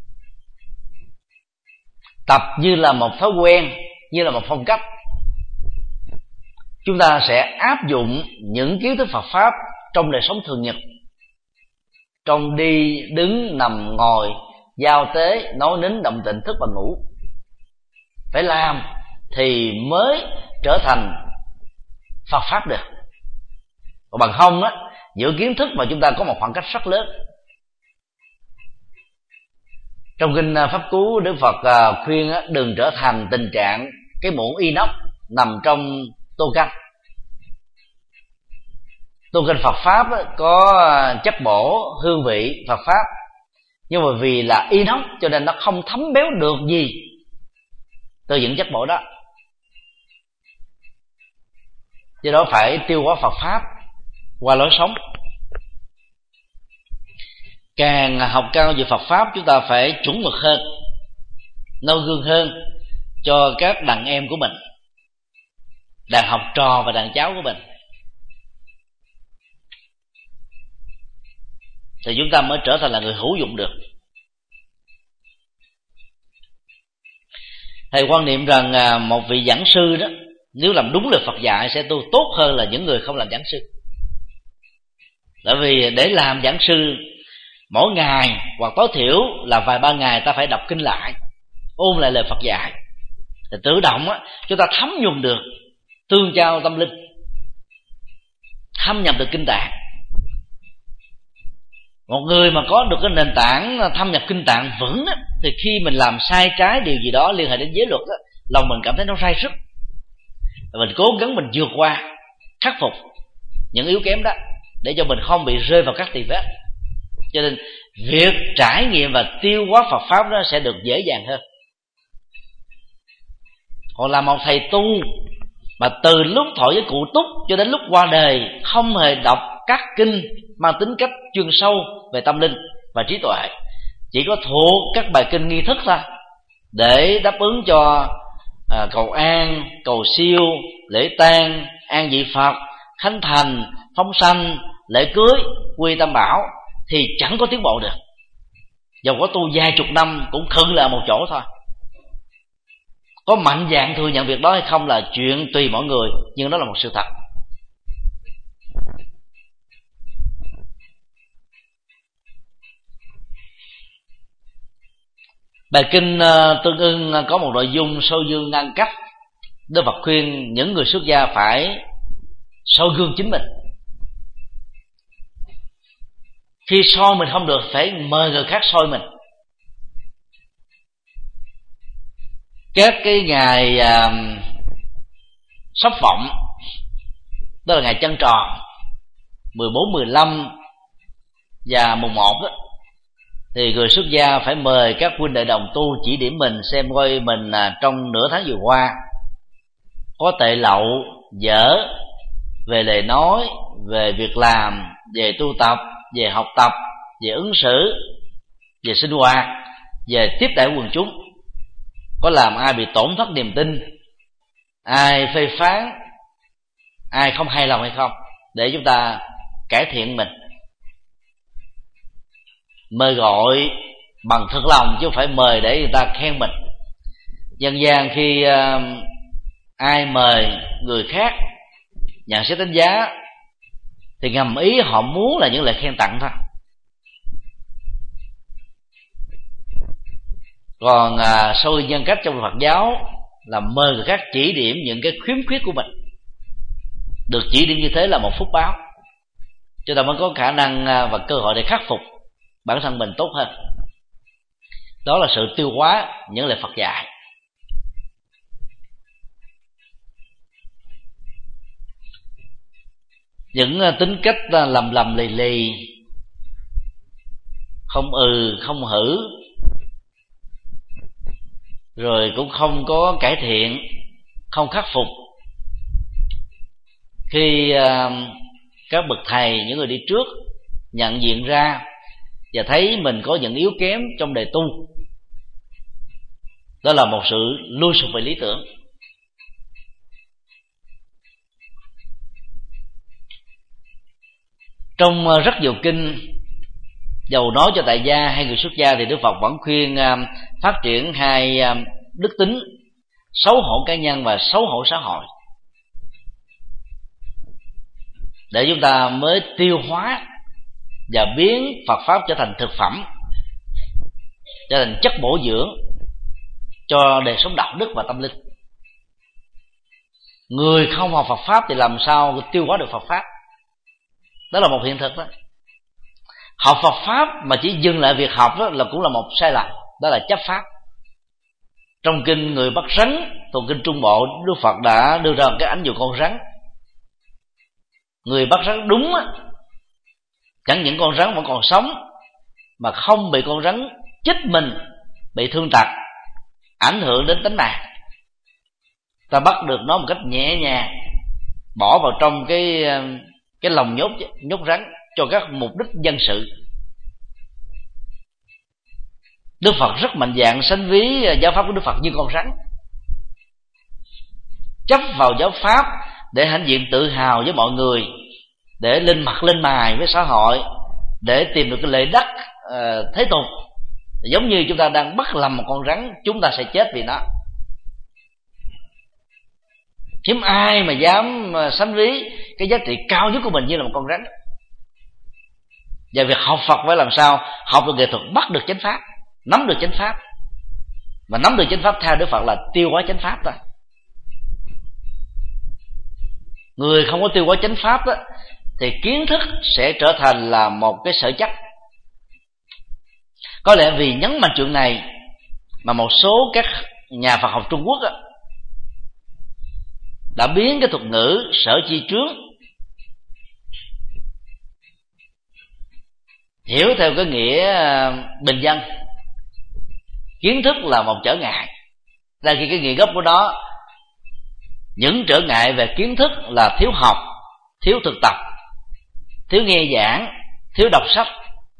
Tập như là một thói quen, như là một phong cách. Chúng ta sẽ áp dụng những kiến thức Phật pháp trong đời sống thường nhật, trong đi, đứng, nằm, ngồi, giao tế, nói nín, động tịnh, thức và ngủ. Phải làm thì mới trở thành Phật pháp được. Còn bằng không á, giữa kiến thức mà chúng ta có một khoảng cách rất lớn. Trong kinh Pháp Cú, Đức Phật khuyên đừng trở thành tình trạng cái muỗng inox nằm trong tô canh. Tô canh Phật pháp có chất bổ hương vị Phật pháp, nhưng mà vì là inox cho nên nó không thấm béo được gì từ những chất bổ đó. Do đó phải tiêu hóa Phật pháp qua lối sống. Càng học cao về Phật pháp, chúng ta phải chuẩn mực hơn, noi gương hơn cho các đàn em của mình, đàn học trò và đàn cháu của mình, thì chúng ta mới trở thành là người hữu dụng được. Thầy quan niệm rằng một vị giảng sư đó, nếu làm đúng lời Phật dạy sẽ tu tốt hơn là những người không làm giảng sư. Bởi vì để làm giảng sư, mỗi ngày hoặc tối thiểu là vài ba ngày ta phải đọc kinh lại, ôn lại lời Phật dạy, thì tự động á, chúng ta thấm nhuần được tương giao tâm linh, thâm nhập được kinh tạng. Một người mà có được cái nền tảng thâm nhập kinh tạng vững á, thì khi mình làm sai trái điều gì đó liên hệ đến giới luật á, lòng mình cảm thấy nó sai sức, mình cố gắng mình vượt qua, khắc phục những yếu kém đó để cho mình không bị rơi vào các tì vết. Cho nên việc trải nghiệm và tiêu hóa Phật pháp đó sẽ được dễ dàng hơn. Còn là một thầy tu mà từ lúc thọ với cụ Túc cho đến lúc qua đời không hề đọc các kinh mang tính cách chuyên sâu về tâm linh và trí tuệ, chỉ có thuộc các bài kinh nghi thức thôi, để đáp ứng cho à, cầu an, cầu siêu, lễ tang, an vị Phật, khánh thành, phóng sanh, lễ cưới, quy tam bảo, thì chẳng có tiến bộ được. Dầu có tu vài chục năm cũng khựng lại một chỗ thôi. Có mạnh dạn thừa nhận việc đó hay không là chuyện tùy mỗi người, nhưng đó là một sự thật. Bài kinh uh, tương ưng có một nội dung soi gương ngăn cách. Đức Phật khuyên những người xuất gia phải soi gương chính mình. Khi soi mình không được, phải mời người khác soi mình. Các cái ngày uh, sắp vọng, đó là ngày trăng tròn mười bốn, mười lăm và mùng một đó, thì người xuất gia phải mời các huynh đệ đồng tu chỉ điểm mình, xem coi mình à, trong nửa tháng vừa qua có tệ lậu dở về lời nói, về việc làm, về tu tập, về học tập, về ứng xử, về sinh hoạt, về tiếp đãi quần chúng, có làm ai bị tổn thất niềm tin, ai phê phán, ai không hài lòng hay không, để chúng ta cải thiện mình. Mời gọi bằng thật lòng chứ không phải mời để người ta khen mình. Dân gian khi uh, ai mời người khác nhận xét đánh giá thì ngầm ý họ muốn là những lời khen tặng thôi. Còn uh, soi nhân cách trong Phật giáo là mời người khác chỉ điểm những cái khiếm khuyết của mình. Được chỉ điểm như thế là một phúc báo, chúng ta mới có khả năng uh, và cơ hội để khắc phục bản thân mình tốt hơn. Đó là sự tiêu hóa những lời Phật dạy. Những tính cách lầm lầm lì lì, không ừ không hử, rồi cũng không có cải thiện, không khắc phục, khi các bậc thầy, những người đi trước nhận diện ra và thấy mình có những yếu kém trong đề tu, đó là một sự lui sụp về lý tưởng. Trong rất nhiều kinh, dầu nói cho tại gia hay người xuất gia, thì Đức Phật vẫn khuyên phát triển hai đức tính: xấu hổ cá nhân và xấu hổ xã hội, để chúng ta mới tiêu hóa và biến Phật pháp trở thành thực phẩm, trở thành chất bổ dưỡng cho đời sống đạo đức và tâm linh. Người không học Phật pháp thì làm sao tiêu hóa được Phật pháp? Đó là một hiện thực đó. Học Phật pháp mà chỉ dừng lại việc học đó là cũng là một sai lầm, đó là chấp pháp. Trong kinh Người Bắt Rắn, thuộc kinh Trung Bộ, Đức Phật đã đưa ra cái ảnh dụ con rắn. Người bắt rắn đúng á, chẳng những con rắn vẫn còn sống mà không bị con rắn chích mình, bị thương tật, ảnh hưởng đến tính mạng. Ta bắt được nó một cách nhẹ nhàng, bỏ vào trong cái cái lồng nhốt nhốt rắn cho các mục đích dân sự. Đức Phật rất mạnh dạn sánh ví giáo pháp của Đức Phật như con rắn, chấp vào giáo pháp để hãnh diện tự hào với mọi người, để lên mặt lên mày với xã hội, để tìm được cái lệ đắc uh, thế tục. Giống như chúng ta đang bắt lầm một con rắn, chúng ta sẽ chết vì nó. Hiếm ai mà dám sánh ví cái giá trị cao nhất của mình như là một con rắn. Và việc học Phật phải làm sao? Học được nghệ thuật bắt được chánh pháp, nắm được chánh pháp. Mà nắm được chánh pháp theo Đức Phật là tiêu hóa chánh pháp thôi. Người không có tiêu hóa chánh pháp đó, thì kiến thức sẽ trở thành là một cái sở chất. Có lẽ vì nhấn mạnh chuyện này mà một số các nhà Phật học Trung Quốc đó, đã biến cái thuật ngữ sở chi trướng hiểu theo cái nghĩa bình dân. Kiến thức là một trở ngại, ra khi cái nghĩa gốc của nó, những trở ngại về kiến thức là thiếu học, thiếu thực tập, thiếu nghe giảng, thiếu đọc sách,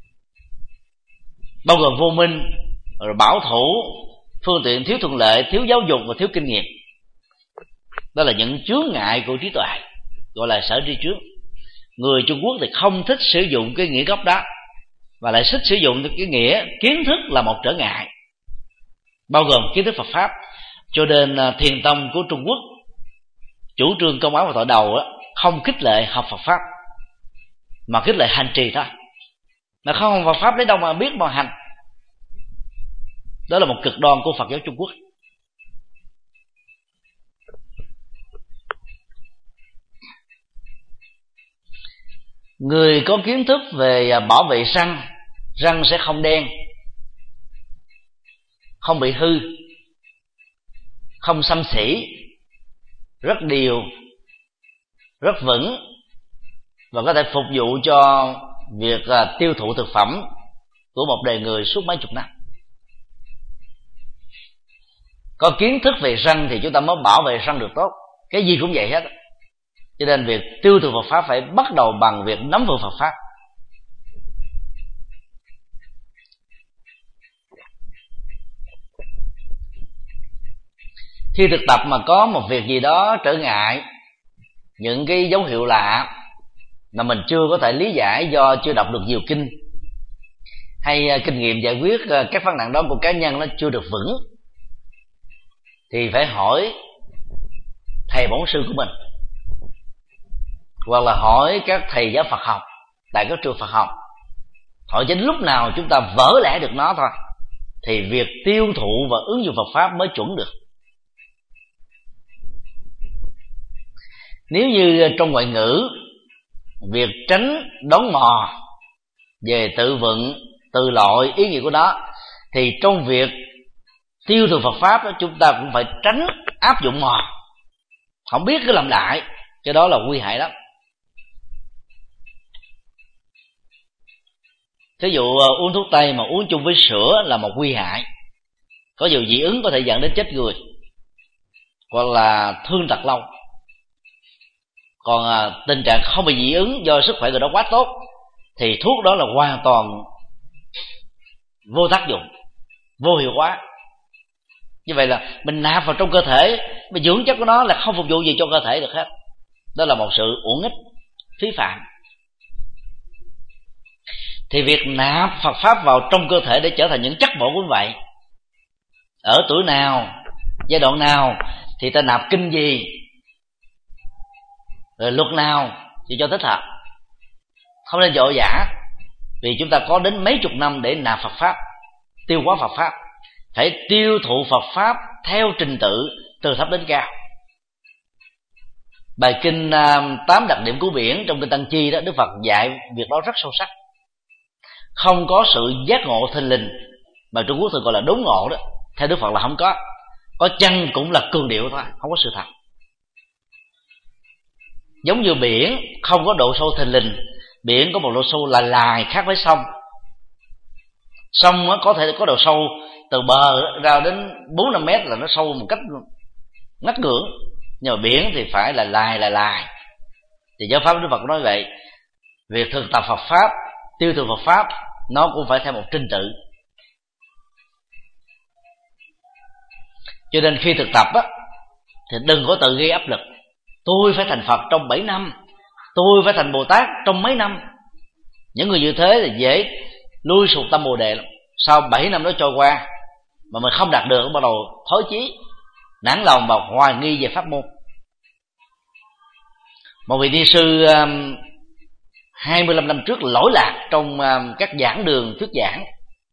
bao gồm vô minh, rồi bảo thủ, phương tiện thiếu thuận lợi, thiếu giáo dục và thiếu kinh nghiệm. Đó là những chướng ngại của trí tuệ, gọi là sở tri trướng. Người Trung Quốc thì không thích sử dụng cái nghĩa gốc đó, và lại thích sử dụng cái nghĩa kiến thức là một trở ngại, bao gồm kiến thức Phật pháp. Cho nên Thiền tông của Trung Quốc chủ trương công báo và tội đầu á, không khích lệ học Phật pháp mà khích lệ hành trì thôi. Mà không học Phật pháp lấy đâu mà biết mà hành. Đó là một cực đoan của Phật giáo Trung Quốc. Người có kiến thức về bảo vệ răng, răng sẽ không đen, không bị hư, không xăm xỉ, rất đều, rất vững, và có thể phục vụ cho việc tiêu thụ thực phẩm của một đời người suốt mấy chục năm. Có kiến thức về răng thì chúng ta mới bảo vệ răng được tốt. Cái gì cũng vậy hết. Cho nên việc tiêu thụ Phật pháp phải bắt đầu bằng việc nắm vững Phật pháp. Khi thực tập mà có một việc gì đó trở ngại, những cái dấu hiệu lạ mà mình chưa có thể lý giải do chưa đọc được nhiều kinh, hay kinh nghiệm giải quyết các vấn nạn đó của cá nhân nó chưa được vững, thì phải hỏi thầy bổn sư của mình, hoặc là hỏi các thầy giáo Phật học tại các trường Phật học. Hỏi đến lúc nào chúng ta vỡ lẽ được nó thôi, thì việc tiêu thụ và ứng dụng Phật pháp mới chuẩn được. Nếu như trong ngoại ngữ, việc tránh đón mò về tự vận, tự loại ý nghĩa của nó, thì trong việc tiêu thụ Phật pháp đó, chúng ta cũng phải tránh áp dụng mò. Không biết cứ làm lại, cái đó là nguy hại lắm. Thí dụ uống thuốc tây mà uống chung với sữa là một nguy hại. Có nhiều dị ứng có thể dẫn đến chết người, hoặc là thương tật lâu. Còn à, tình trạng không bị dị ứng do sức khỏe người đó quá tốt, thì thuốc đó là hoàn toàn vô tác dụng, vô hiệu quả. Như vậy là mình nạp vào trong cơ thể, mà dưỡng chất của nó là không phục vụ gì cho cơ thể được hết. Đó là một sự uổng ích, phí phạm. Thì việc nạp Phật pháp vào trong cơ thể để trở thành những chất bổ cũng vậy. Ở tuổi nào, giai đoạn nào thì ta nạp kinh gì, rồi luật nào thì cho thích hợp. Không nên vội vã, vì chúng ta có đến mấy chục năm để nạp Phật pháp, tiêu hóa Phật pháp. Phải tiêu thụ Phật pháp theo trình tự từ thấp đến cao. Bài kinh tám đặc điểm của biển trong kinh Tăng Chi đó, Đức Phật dạy việc đó rất sâu sắc. Không có sự giác ngộ thình lình, mà Trung Quốc thường gọi là đốn ngộ đó, theo Đức Phật là không có. Có chăng cũng là cường điệu thôi, không có sự thật. Giống như biển không có độ sâu thình lình, biển có một độ sâu là lài khác với sông. Sông có thể có độ sâu từ bờ ra đến bốn năm mét là nó sâu một cách ngắt ngưỡng, nhưng mà biển thì phải là lài là lài. Thì giáo pháp Đức Phật nói vậy, việc thực tập Phật pháp, tiêu thụ Phật pháp, nó cũng phải theo một trình tự. Cho nên khi thực tập á, thì đừng có tự gây áp lực. Tôi phải thành Phật trong bảy năm, tôi phải thành Bồ Tát trong mấy năm. Những người như thế thì dễ lui sụt tâm Bồ Đề lắm. Sau bảy năm đó trôi qua mà mình không đạt được, bắt đầu thối chí, nản lòng và hoài nghi về pháp môn. Một vị ni sư um, hai mươi lăm năm trước lỗi lạc trong um, các giảng đường thuyết giảng.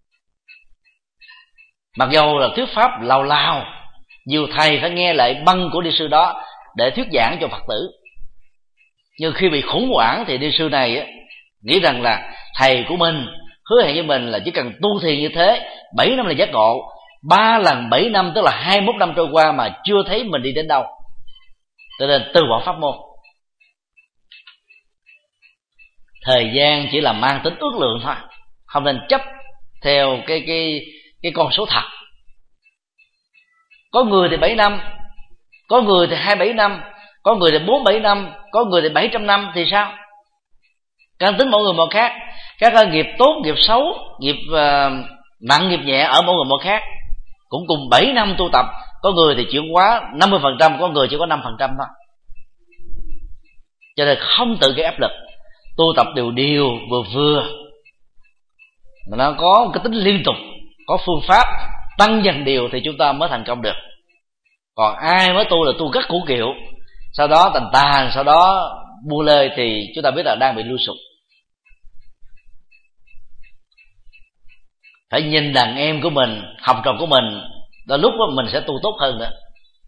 Mặc dù là thuyết pháp lao lao, nhiều thầy phải nghe lại băng của ni sư đó để thuyết giảng cho Phật tử. Nhưng khi bị khủng hoảng thì ni sư này á, nghĩ rằng là thầy của mình hứa hẹn với mình là chỉ cần tu thiền như thế, bảy năm là giác ngộ. Ba lần bảy năm tức là hai mươi mốt năm trôi qua mà chưa thấy mình đi đến đâu, cho nên từ bỏ pháp môn. Thời gian chỉ là mang tính ước lượng thôi, không nên chấp theo cái cái cái con số thật. Có người thì bảy năm, có người thì hai mươi bảy năm, có người thì bốn mươi bảy năm, có người thì bảy trăm năm thì sao? Căn tính mỗi người một khác. Các nghiệp tốt, nghiệp xấu, nghiệp uh, nặng, nghiệp nhẹ ở mỗi người một khác. Cũng cùng bảy năm tu tập, có người thì chuyển hóa năm mươi phần trăm, có người chỉ có năm phần trăm thôi. Cho nên không tự gây áp lực, tu tập đều đều vừa vừa, mà nó có cái tính liên tục, có phương pháp tăng dần điều thì chúng ta mới thành công được. Còn ai mới tu là tu rất củ kiệu, sau đó tàn tàn, sau đó bu lê, thì chúng ta biết là đang bị lui sụp. Phải nhìn đàn em của mình, học trò của mình, đôi lúc đó mình sẽ tu tốt hơn nữa.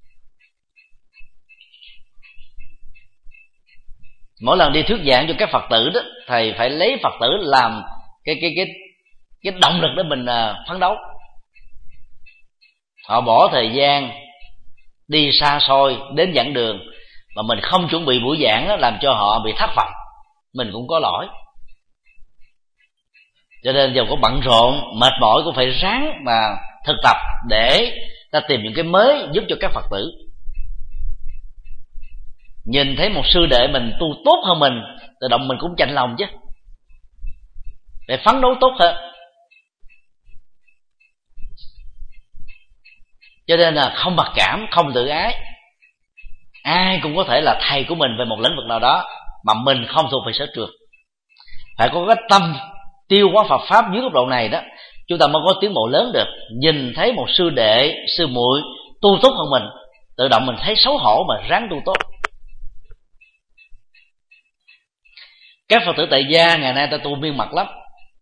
Mỗi lần đi thuyết giảng cho các Phật tử đó, thầy phải lấy Phật tử làm cái cái cái cái động lực để mình phấn đấu. Họ bỏ thời gian đi xa xôi đến giảng đường mà mình không chuẩn bị buổi giảng đó, làm cho họ bị thất vọng, mình cũng có lỗi. Cho nên dù có bận rộn mệt mỏi cũng phải ráng mà thực tập để ta tìm những cái mới giúp cho các Phật tử. Nhìn thấy một sư đệ mình tu tốt hơn mình, tự động mình cũng chạnh lòng chứ, để phấn đấu tốt hơn. Cho nên là không mặc cảm, không tự ái. Ai cũng có thể là thầy của mình về một lĩnh vực nào đó, mà mình không thuộc về sở trường. Phải có cái tâm tiêu hóa Phật pháp dưới góc độ này đó, chúng ta mới có tiến bộ lớn được. Nhìn thấy một sư đệ, sư muội tu tốt hơn mình, tự động mình thấy xấu hổ mà ráng tu tốt. Các Phật tử tại gia ngày nay ta tu miên mật lắm.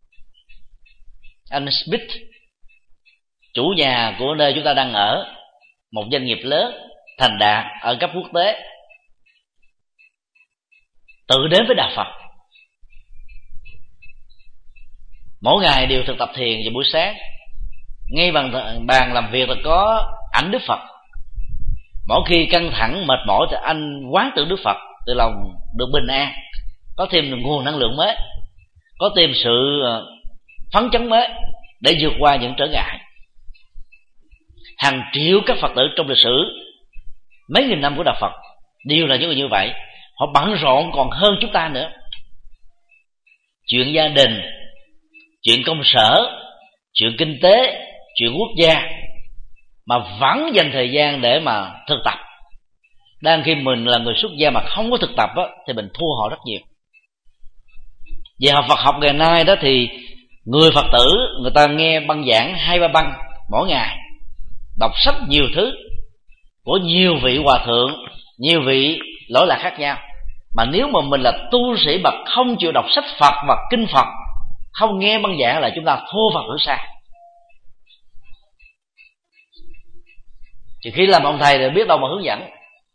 Anh Smith, chủ nhà của nơi chúng ta đang ở, một doanh nghiệp lớn thành đạt ở cấp quốc tế, tự đến với đạo Phật. Mỗi ngày đều thực tập thiền vào buổi sáng. Ngay bàn, bàn làm việc là có ảnh Đức Phật. Mỗi khi căng thẳng mệt mỏi thì anh quán tưởng Đức Phật, từ lòng được bình an, có thêm nguồn năng lượng mới, có thêm sự phấn chấn mới để vượt qua những trở ngại. Hàng triệu các Phật tử trong lịch sử mấy nghìn năm của đạo Phật đều là những người như vậy. Họ bận rộn còn hơn chúng ta nữa. Chuyện gia đình, chuyện công sở, chuyện kinh tế, chuyện quốc gia, mà vẫn dành thời gian để mà thực tập. Đang khi mình là người xuất gia mà không có thực tập á, thì mình thua họ rất nhiều. Về học Phật học ngày nay đó thì người Phật tử người ta nghe băng giảng hai ba băng mỗi ngày, đọc sách nhiều thứ của nhiều vị hòa thượng, nhiều vị lỗi lạc khác nhau. Mà nếu mà mình là tu sĩ mà không chịu đọc sách Phật và kinh Phật, không nghe băng giảng, là chúng ta thua Phật tử xa. Chỉ khi làm ông thầy thì biết đâu mà hướng dẫn.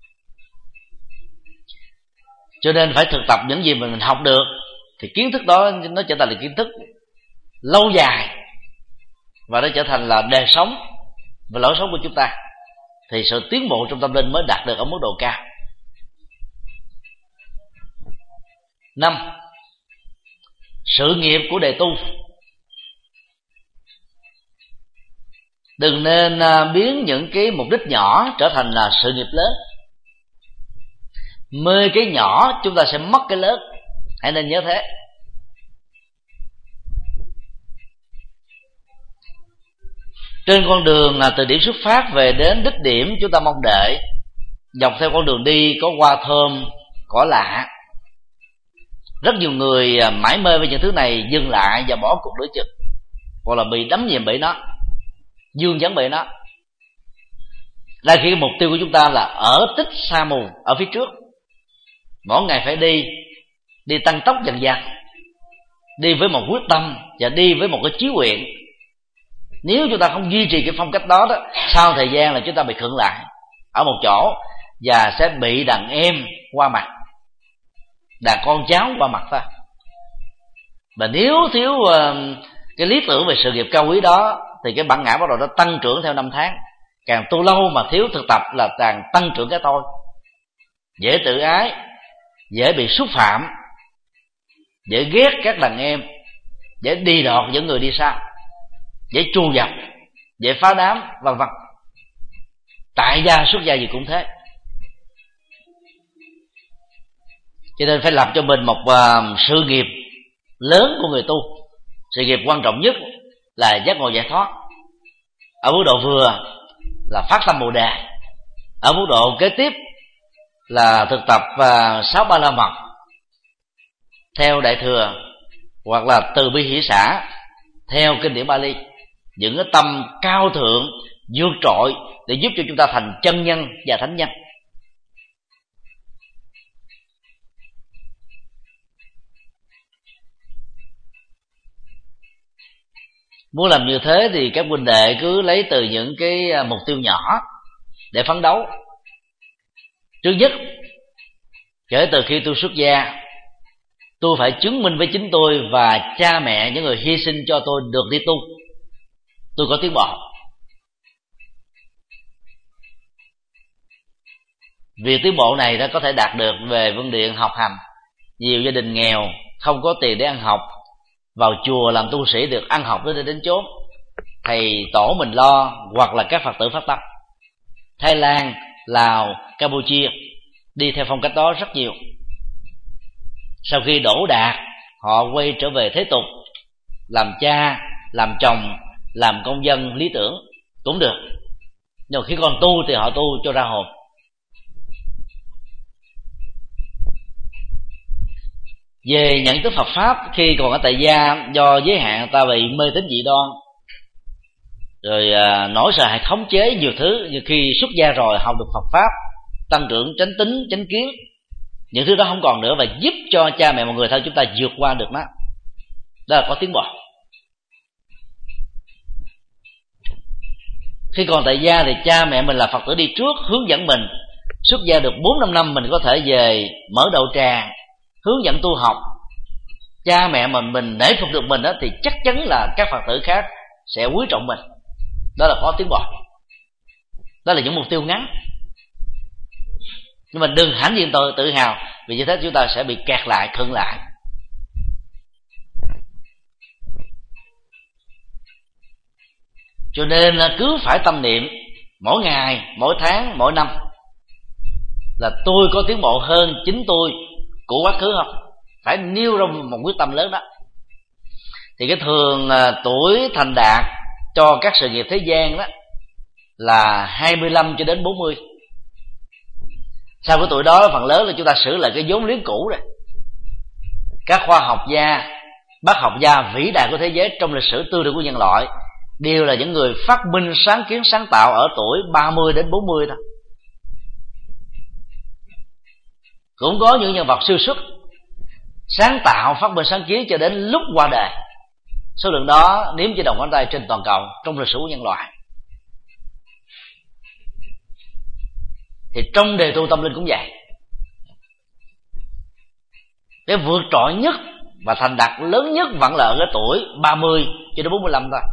Cho nên phải thực tập những gì mình học được, thì kiến thức đó nó trở thành là kiến thức lâu dài, và nó trở thành là đời sống và lối sống của chúng ta, thì sự tiến bộ trong tâm linh mới đạt được ở mức độ cao. Năm, sự nghiệp của đề tu. Đừng nên biến những cái mục đích nhỏ trở thành là sự nghiệp lớn. Mê cái nhỏ chúng ta sẽ mất cái lớn, hãy nên nhớ thế. Trên con đường là từ điểm xuất phát về đến đích điểm chúng ta mong đợi, dọc theo con đường đi có hoa thơm, cỏ lạ. Rất nhiều người mãi mê với những thứ này dừng lại và bỏ cuộc nửa chừng, hoặc là bị đắm chìm bởi nó, dương vấn bởi nó. Là khi cái mục tiêu của chúng ta là ở tích sa mù ở phía trước, mỗi ngày phải đi, đi tăng tốc dần dần, đi với một quyết tâm và đi với một cái chí nguyện. Nếu chúng ta không duy trì cái phong cách đó, đó sau thời gian là chúng ta bị khựng lại ở một chỗ và sẽ bị đàn em qua mặt, đàn con cháu qua mặt thôi. Và nếu thiếu uh, cái lý tưởng về sự nghiệp cao quý đó, thì cái bản ngã bắt đầu nó tăng trưởng theo năm tháng. Càng tu lâu mà thiếu thực tập là càng tăng trưởng cái tôi, dễ tự ái, dễ bị xúc phạm, dễ ghét các đàn em, dễ đi đọt những người đi sau, dễ tru dập, dễ phá đám, vân vân. Tại gia xuất gia gì cũng thế. Cho nên phải lập cho mình một uh, sự nghiệp lớn của người tu. Sự nghiệp quan trọng nhất là giác ngộ giải thoát. Ở mức độ vừa là phát tâm Bồ Đề. Ở mức độ kế tiếp là thực tập uh, sáu ba la mật theo Đại Thừa, hoặc là từ bi hỷ xã theo kinh điển Bali. Những cái tâm cao thượng vượt trội để giúp cho chúng ta thành chân nhân và thánh nhân. Muốn làm như thế thì các huynh đệ cứ lấy từ những cái mục tiêu nhỏ để phấn đấu. Trước nhất, kể từ khi tôi xuất gia, tôi phải chứng minh với chính tôi và cha mẹ, những người hy sinh cho tôi được đi tu, tôi có tiến bộ. Việc tiến bộ này đã có thể đạt được về phương diện học hành. Nhiều gia đình nghèo không có tiền để ăn học, vào chùa làm tu sĩ được ăn học đến đến chốn, thầy tổ mình lo, hoặc là các Phật tử phát tâm. Thái Lan, Lào, Campuchia đi theo phong cách đó rất nhiều. Sau khi đỗ đạt, họ quay trở về thế tục, làm cha, làm chồng, làm công dân lý tưởng cũng được. Nhưng khi còn tu thì họ tu cho ra hồn. Về nhận thức Phật Pháp, khi còn ở tại gia, do giới hạn ta bị mê tín dị đoan, rồi à, nỗi sợ hãi khống chế nhiều thứ. Như khi xuất gia rồi học được Phật Pháp, tăng trưởng chánh tính, chánh kiến, những thứ đó không còn nữa, và giúp cho cha mẹ một người thân chúng ta vượt qua được nó. Đó là có tiến bộ. Khi còn tại gia thì cha mẹ mình là Phật tử đi trước, hướng dẫn mình. Xuất gia được bốn năm năm mình có thể về mở đầu trà, hướng dẫn tu học. Cha mẹ mình mình nể phục được mình đó, thì chắc chắn là các Phật tử khác sẽ quý trọng mình. Đó là có tiến bộ. Đó là những mục tiêu ngắn. Nhưng mà đừng hãnh diện tự, tự hào, vì như thế chúng ta sẽ bị kẹt lại, khựng lại. Cho nên cứ phải tâm niệm mỗi ngày, mỗi tháng, mỗi năm là tôi có tiến bộ hơn chính tôi của quá khứ không? Phải nêu ra một quyết tâm lớn đó. Thì cái thường tuổi thành đạt cho các sự nghiệp thế gian đó là hai mươi lăm cho đến bốn mươi. Sau cái tuổi đó phần lớn là chúng ta xử lại cái vốn liếng cũ rồi. Các khoa học gia, bác học gia vĩ đại của thế giới trong lịch sử tư tưởng của nhân loại đều là những người phát minh, sáng kiến, sáng tạo ở tuổi ba mươi đến bốn mươi thôi. Cũng có những nhân vật siêu xuất sáng tạo, phát minh, sáng kiến cho đến lúc qua đời. Số lượng đó đếm trên đầu ngón tay trên toàn cầu trong lịch sử của nhân loại. Thì trong đề tu tâm linh cũng vậy. Cái vượt trội nhất và thành đạt lớn nhất vẫn là ở cái tuổi ba mươi cho đến bốn mươi lăm thôi.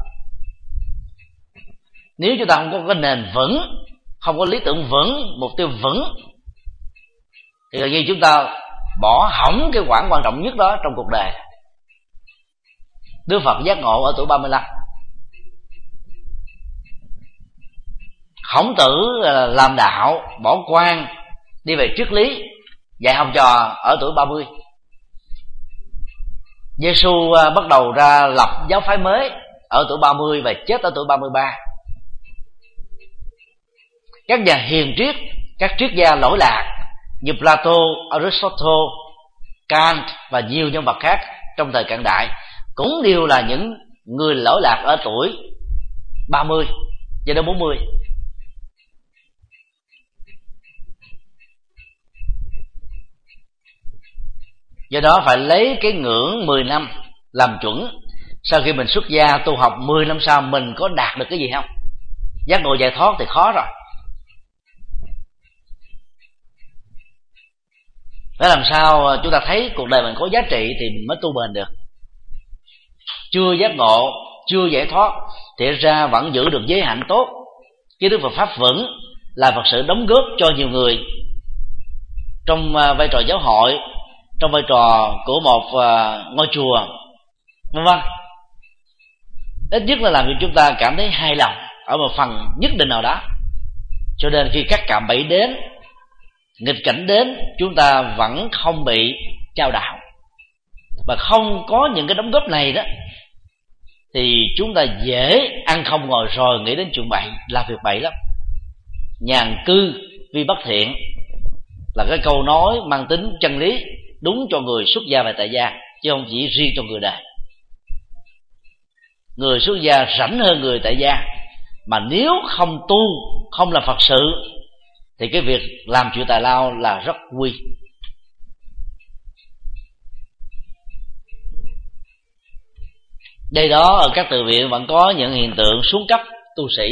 Nếu chúng ta không có cái nền vững, không có lý tưởng vững, mục tiêu vững, thì là như chúng ta bỏ hỏng cái quãng quan trọng nhất đó trong cuộc đời. Đức Phật giác ngộ ở tuổi ba mươi lăm. Khổng Tử làm đạo, bỏ quan, đi về triết lý, dạy học trò ở tuổi ba mươi. Giê-xu bắt đầu ra lập giáo phái mới ở tuổi ba mươi và chết ở tuổi ba mươi ba. Các nhà hiền triết, các triết gia lỗi lạc như Plato, Aristotle, Kant và nhiều nhân vật khác trong thời cận đại cũng đều là những người lỗi lạc ở tuổi ba mươi cho đến bốn mươi. Do đó phải lấy cái ngưỡng mười năm làm chuẩn. Sau khi mình xuất gia tu học mười năm sau mình có đạt được cái gì không? Giác ngộ giải thoát thì khó rồi. Phải làm sao chúng ta thấy cuộc đời mình có giá trị thì mình mới tu bền được. Chưa giác ngộ, chưa giải thoát thì ra vẫn giữ được giới hạnh tốt. Cái Đức Phật Pháp vững là Phật sự đóng góp cho nhiều người trong vai trò giáo hội, trong vai trò của một ngôi chùa, vân vân. Ít nhất là làm cho chúng ta cảm thấy hài lòng ở một phần nhất định nào đó. Cho nên khi các cạm bẫy đến, nghịch cảnh đến, chúng ta vẫn không bị chao đảo. Và không có những cái đóng góp này đó thì chúng ta dễ ăn không ngồi rồi nghĩ đến chuyện bậy, làm việc bậy lắm. Nhàn cư vi bất thiện là cái câu nói mang tính chân lý, đúng cho người xuất gia và tại gia, chứ không chỉ riêng cho người đời. Người xuất gia rảnh hơn người tại gia, Mà nếu không tu, không là Phật sự, thì cái việc làm chuyện tào lao là rất nguy. Đây đó, ở các tự viện vẫn có những hiện tượng xuống cấp tu sĩ.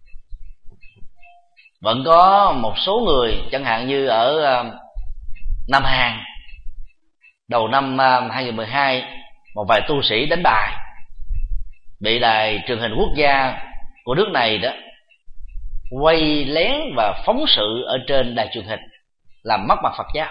Vẫn có một số người, chẳng hạn như ở Nam Hàn, đầu năm hai không một hai, một vài tu sĩ đánh bài bị đài truyền hình quốc gia của nước này đó quay lén và phóng sự ở trên đài truyền hình, làm mất mặt Phật giáo.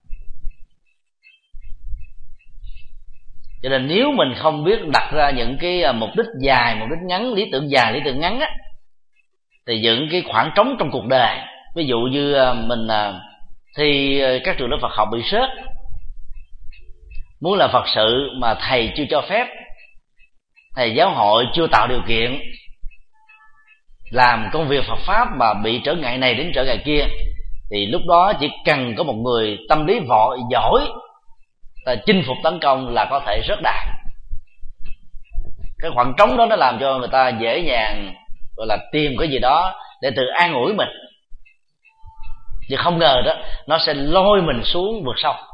Cho nên nếu mình không biết đặt ra những cái mục đích dài, mục đích ngắn, lý tưởng dài, lý tưởng ngắn á, thì những cái khoảng trống trong cuộc đời, ví dụ như mình thi các trường lớp Phật học bị sớt, muốn làm Phật sự mà thầy chưa cho phép, thầy giáo hội chưa tạo điều kiện, làm công việc Phật pháp mà bị trở ngại này đến trở ngại kia, thì lúc đó chỉ cần có một người tâm lý vội giỏi ta chinh phục tấn công là có thể rớt đài. Cái khoảng trống đó nó làm cho người ta dễ dàng gọi là tìm cái gì đó để tự an ủi mình, nhưng không ngờ đó nó sẽ lôi mình xuống vực sâu.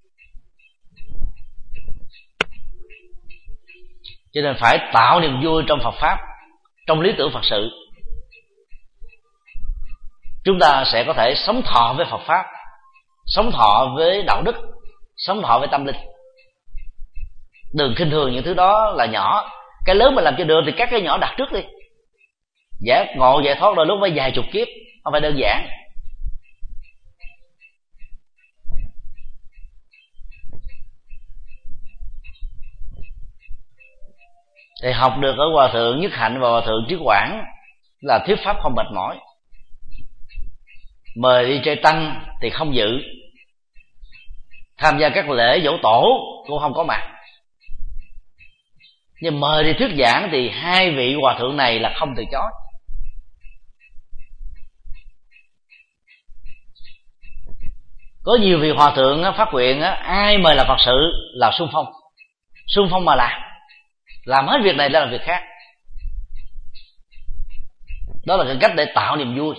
Cho nên phải tạo niềm vui trong Phật pháp, trong lý tưởng Phật sự, chúng ta sẽ có thể sống thọ với Phật pháp, sống thọ với đạo đức, sống thọ với tâm linh. Đừng khinh thường những thứ đó là nhỏ. Cái lớn mà làm cho được thì các cái nhỏ đặt trước đi. Giải ngộ giải thoát đôi lúc phải vài chục kiếp, không phải đơn giản. Thì học được ở Hòa Thượng Nhất Hạnh và Hòa Thượng Trí Quảng là thuyết pháp không mệt mỏi. Mời đi chơi tăng thì không dự, tham gia các lễ dỗ tổ cũng không có mặt. Nhưng mời đi thuyết giảng thì hai vị hòa thượng này là không từ chối. Có nhiều vị hòa thượng phát nguyện ai mời là Phật sự là xung phong, xung phong mà làm, làm hết việc này để làm việc khác. Đó là cái cách để tạo niềm vui.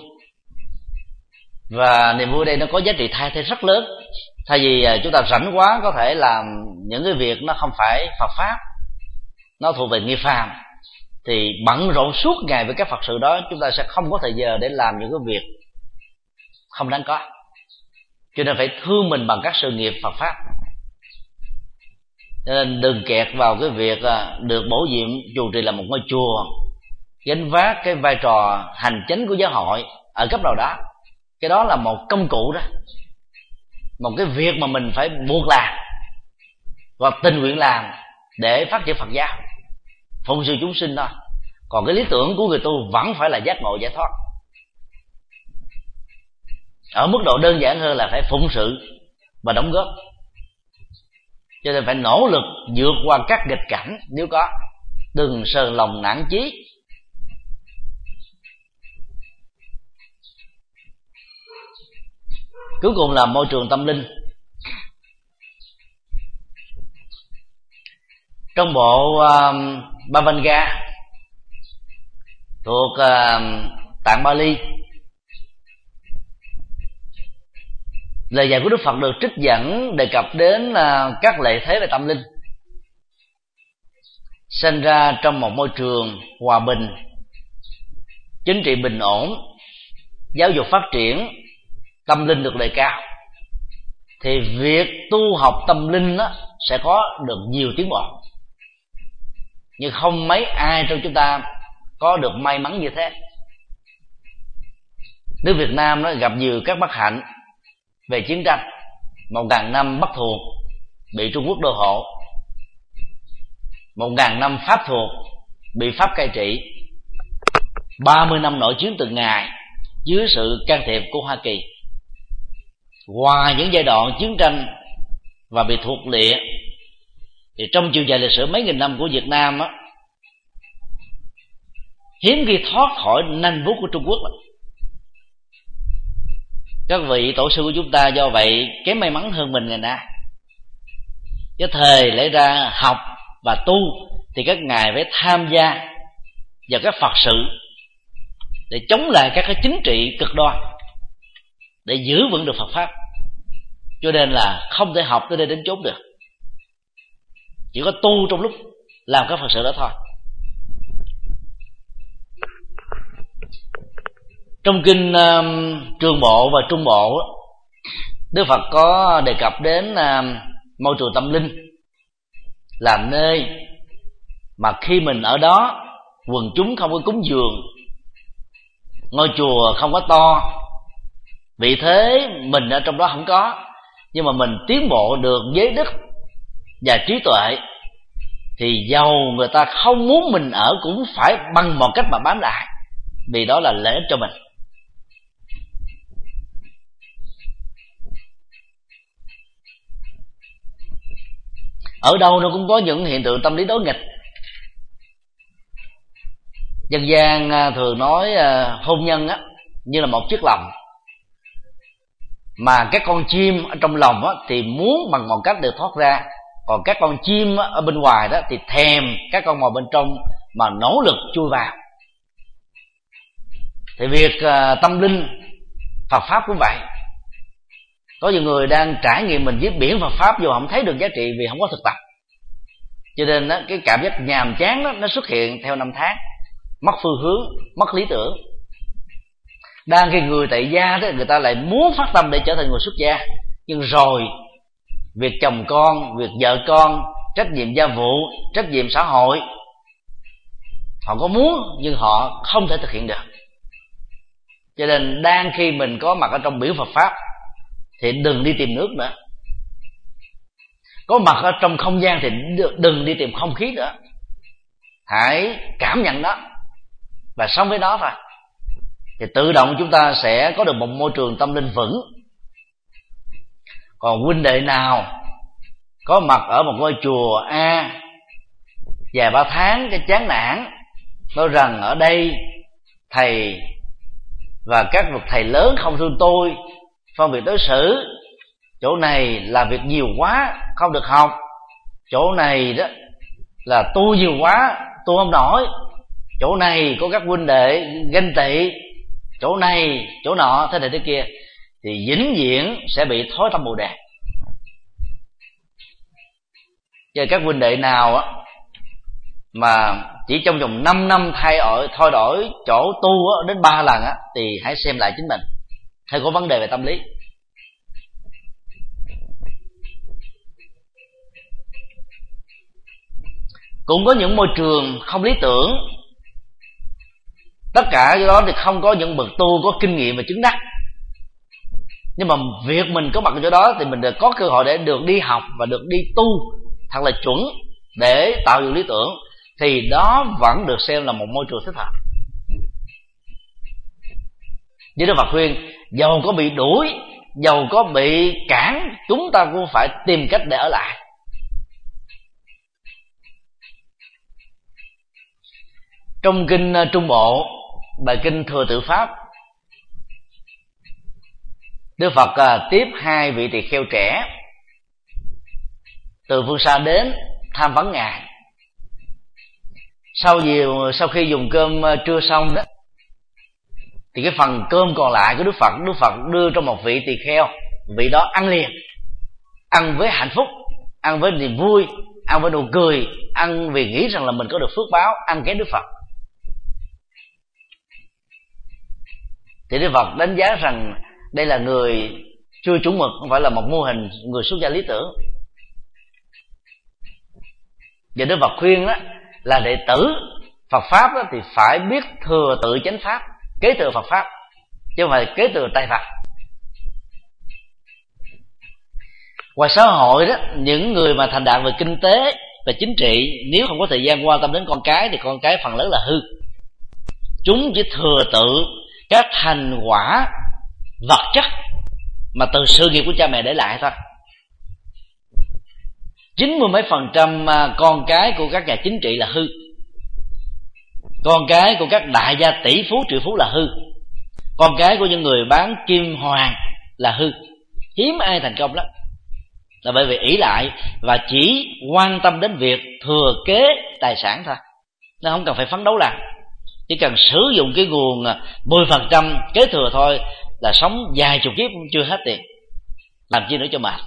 Và niềm vui đây nó có giá trị thay thế rất lớn. Thay vì chúng ta rảnh quá có thể làm những cái việc nó không phải Phật pháp, nó thuộc về nghi phàm, thì bận rộn suốt ngày với các Phật sự đó, chúng ta sẽ không có thời giờ để làm những cái việc không đáng có. Cho nên phải thương mình bằng các sự nghiệp Phật pháp. Cho nên đừng kẹt vào cái việc được bổ nhiệm trụ trì là một ngôi chùa, gánh vác cái vai trò hành chánh của giáo hội ở cấp độ đó. Cái đó là một công cụ đó, một cái việc mà mình phải buộc làm và tình nguyện làm để phát triển Phật giáo, phụng sự chúng sinh thôi. Còn cái lý tưởng của người tu vẫn phải là giác ngộ giải thoát. Ở mức độ đơn giản hơn là phải phụng sự và đóng góp. Cho nên phải nỗ lực vượt qua các nghịch cảnh nếu có, đừng sờn lòng nản chí. Cuối cùng là môi trường tâm linh. Trong bộ uh, Bhavanga thuộc uh, Tạng Bali, lời dạy của Đức Phật được trích dẫn đề cập đến uh, các lợi thế về tâm linh. Sinh ra trong một môi trường hòa bình, chính trị bình ổn, giáo dục phát triển, tâm linh được đề cao, thì việc tu học tâm linh đó sẽ có được nhiều tiến bộ. Nhưng không mấy ai trong chúng ta có được may mắn như thế. Nước Việt Nam nó gặp nhiều các bất hạnh về chiến tranh, một ngàn năm Bắc thuộc bị Trung Quốc đô hộ, một ngàn năm Pháp thuộc bị Pháp cai trị, ba mươi năm nội chiến từng ngày dưới sự can thiệp của Hoa Kỳ. Ngoài những giai đoạn chiến tranh và bị thuộc địa, thì trong chiều dài lịch sử mấy nghìn năm của Việt Nam á, hiếm khi thoát khỏi nanh vuốt của Trung Quốc lắm. Các vị tổ sư của chúng ta do vậy kém may mắn hơn mình ngày nay. Cái thời lẽ ra học và tu thì các ngài phải tham gia vào các Phật sự để chống lại các cái chính trị cực đoan, để giữ vững được Phật pháp. Cho nên là không thể học tới đây đến chốn được, chỉ có tu trong lúc làm các Phật sự đó thôi. Trong kinh uh, Trường Bộ và Trung Bộ, Đức Phật có đề cập đến uh, môi trường tâm linh là nơi mà khi mình ở đó, quần chúng không có cúng dường, ngôi chùa không có to, vì thế mình ở trong đó không có, nhưng mà mình tiến bộ được giới đức và trí tuệ, thì dầu người ta không muốn mình ở cũng phải bằng một cách mà bám lại, vì đó là lợi ích cho mình. Ở đâu nó cũng có những hiện tượng tâm lý đối nghịch. Dân gian thường nói hôn nhân á như là một chiếc lồng, mà các con chim ở trong lồng á thì muốn bằng một cách được thoát ra, còn các con chim ở bên ngoài đó thì thèm các con ngồi bên trong mà nỗ lực chui vào. Thì việc uh, tâm linh Phật pháp cũng vậy. Có nhiều người đang trải nghiệm mình dưới biển Phật pháp dù không thấy được giá trị vì không có thực tập, cho nên đó, cái cảm giác nhàm chán đó nó xuất hiện theo năm tháng, mất phương hướng, mất lý tưởng. Đang khi người tại gia đó, người ta lại muốn phát tâm để trở thành người xuất gia, nhưng rồi việc chồng con, việc vợ con, trách nhiệm gia vụ, trách nhiệm xã hội, họ có muốn nhưng họ không thể thực hiện được. Cho nên đang khi mình có mặt ở trong biển Phật pháp thì đừng đi tìm nước nữa, có mặt ở trong không gian thì đừng đi tìm không khí nữa. Hãy cảm nhận đó và sống với nó thôi, thì tự động chúng ta sẽ có được một môi trường tâm linh vững. Còn huynh đệ nào có mặt ở một ngôi chùa A vài ba tháng cái chán nản, nói rằng ở đây thầy và các bậc thầy lớn không thương tôi, phân biệt đối xử, chỗ này là việc nhiều quá không được học, chỗ này đó là tu nhiều quá tu không nổi, chỗ này có các huynh đệ ganh tị, chỗ này chỗ nọ thế này thế kia, thì vĩnh viễn sẽ bị thối tâm bồ đề. Chứ các huynh đệ nào á mà chỉ trong vòng năm năm thay đổi thay đổi chỗ tu á, đến ba lần á, thì hãy xem lại chính mình, hay có vấn đề về tâm lý. Cũng có những môi trường không lý tưởng, tất cả cái đó thì không có những bậc tu có kinh nghiệm và chứng đắc, nhưng mà việc mình có mặt ở chỗ đó thì mình được có cơ hội để được đi học và được đi tu thật là chuẩn để tạo dựng lý tưởng, thì đó vẫn được xem là một môi trường thích hợp. Như Đức Phật khuyên, dầu có bị đuổi, dầu có bị cản, chúng ta cũng phải tìm cách để ở lại. Trong kinh Trung Bộ, bài kinh Thừa Tự Pháp, Đức Phật tiếp hai vị tỳ kheo trẻ từ phương xa đến tham vấn Ngài. Sau nhiều sau khi dùng cơm trưa xong đó, thì cái phần cơm còn lại của Đức Phật, Đức Phật đưa cho một vị tỳ kheo. Vị đó ăn liền, ăn với hạnh phúc, ăn với niềm vui, ăn với nụ cười, ăn vì nghĩ rằng là mình có được phước báo, ăn kém Đức Phật. Thì Đức Phật đánh giá rằng đây là người chưa chuẩn mực, không phải là một mô hình người xuất gia lý tưởng. Và Đức Phật khuyên đó là đệ tử Phật pháp đó thì phải biết thừa tự chánh pháp, kế thừa Phật pháp, chứ không phải kế thừa Tây Phật. Ngoài xã hội đó, những người mà thành đạt về kinh tế và chính trị, nếu không có thời gian quan tâm đến con cái thì con cái phần lớn là hư. Chúng chỉ thừa tự các thành quả vật chất mà từ sự nghiệp của cha mẹ để lại thôi. Chín mươi mấy phần trăm con cái của các nhà chính trị là hư, con cái của các đại gia tỷ phú triệu phú là hư, con cái của những người bán kim hoàng là hư. Hiếm ai thành công lắm, là bởi vì ỷ lại và chỉ quan tâm đến việc thừa kế tài sản thôi, nó không cần phải phấn đấu làm. chỉ cần sử dụng cái nguồn mười phần trăm kế thừa thôi là sống vài chục kiếp cũng chưa hết tiền, làm chi nữa cho mệt.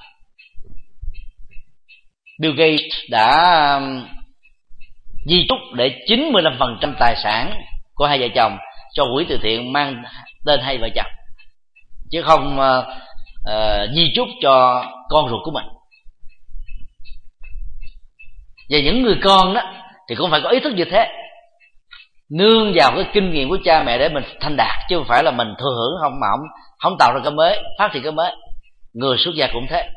Bill Gates đã di chúc để chín mươi lăm phần trăm tài sản của hai vợ chồng cho quỹ từ thiện mang tên hai vợ chồng, chứ không uh, uh, di chúc cho con ruột của mình. Và những người con đó thì cũng phải có ý thức như thế, nương vào cái kinh nghiệm của cha mẹ để mình thành đạt, chứ không phải là mình thừa hưởng không mà không, không tạo ra cái mới, phát triển cái mới. Người xuất gia cũng thế.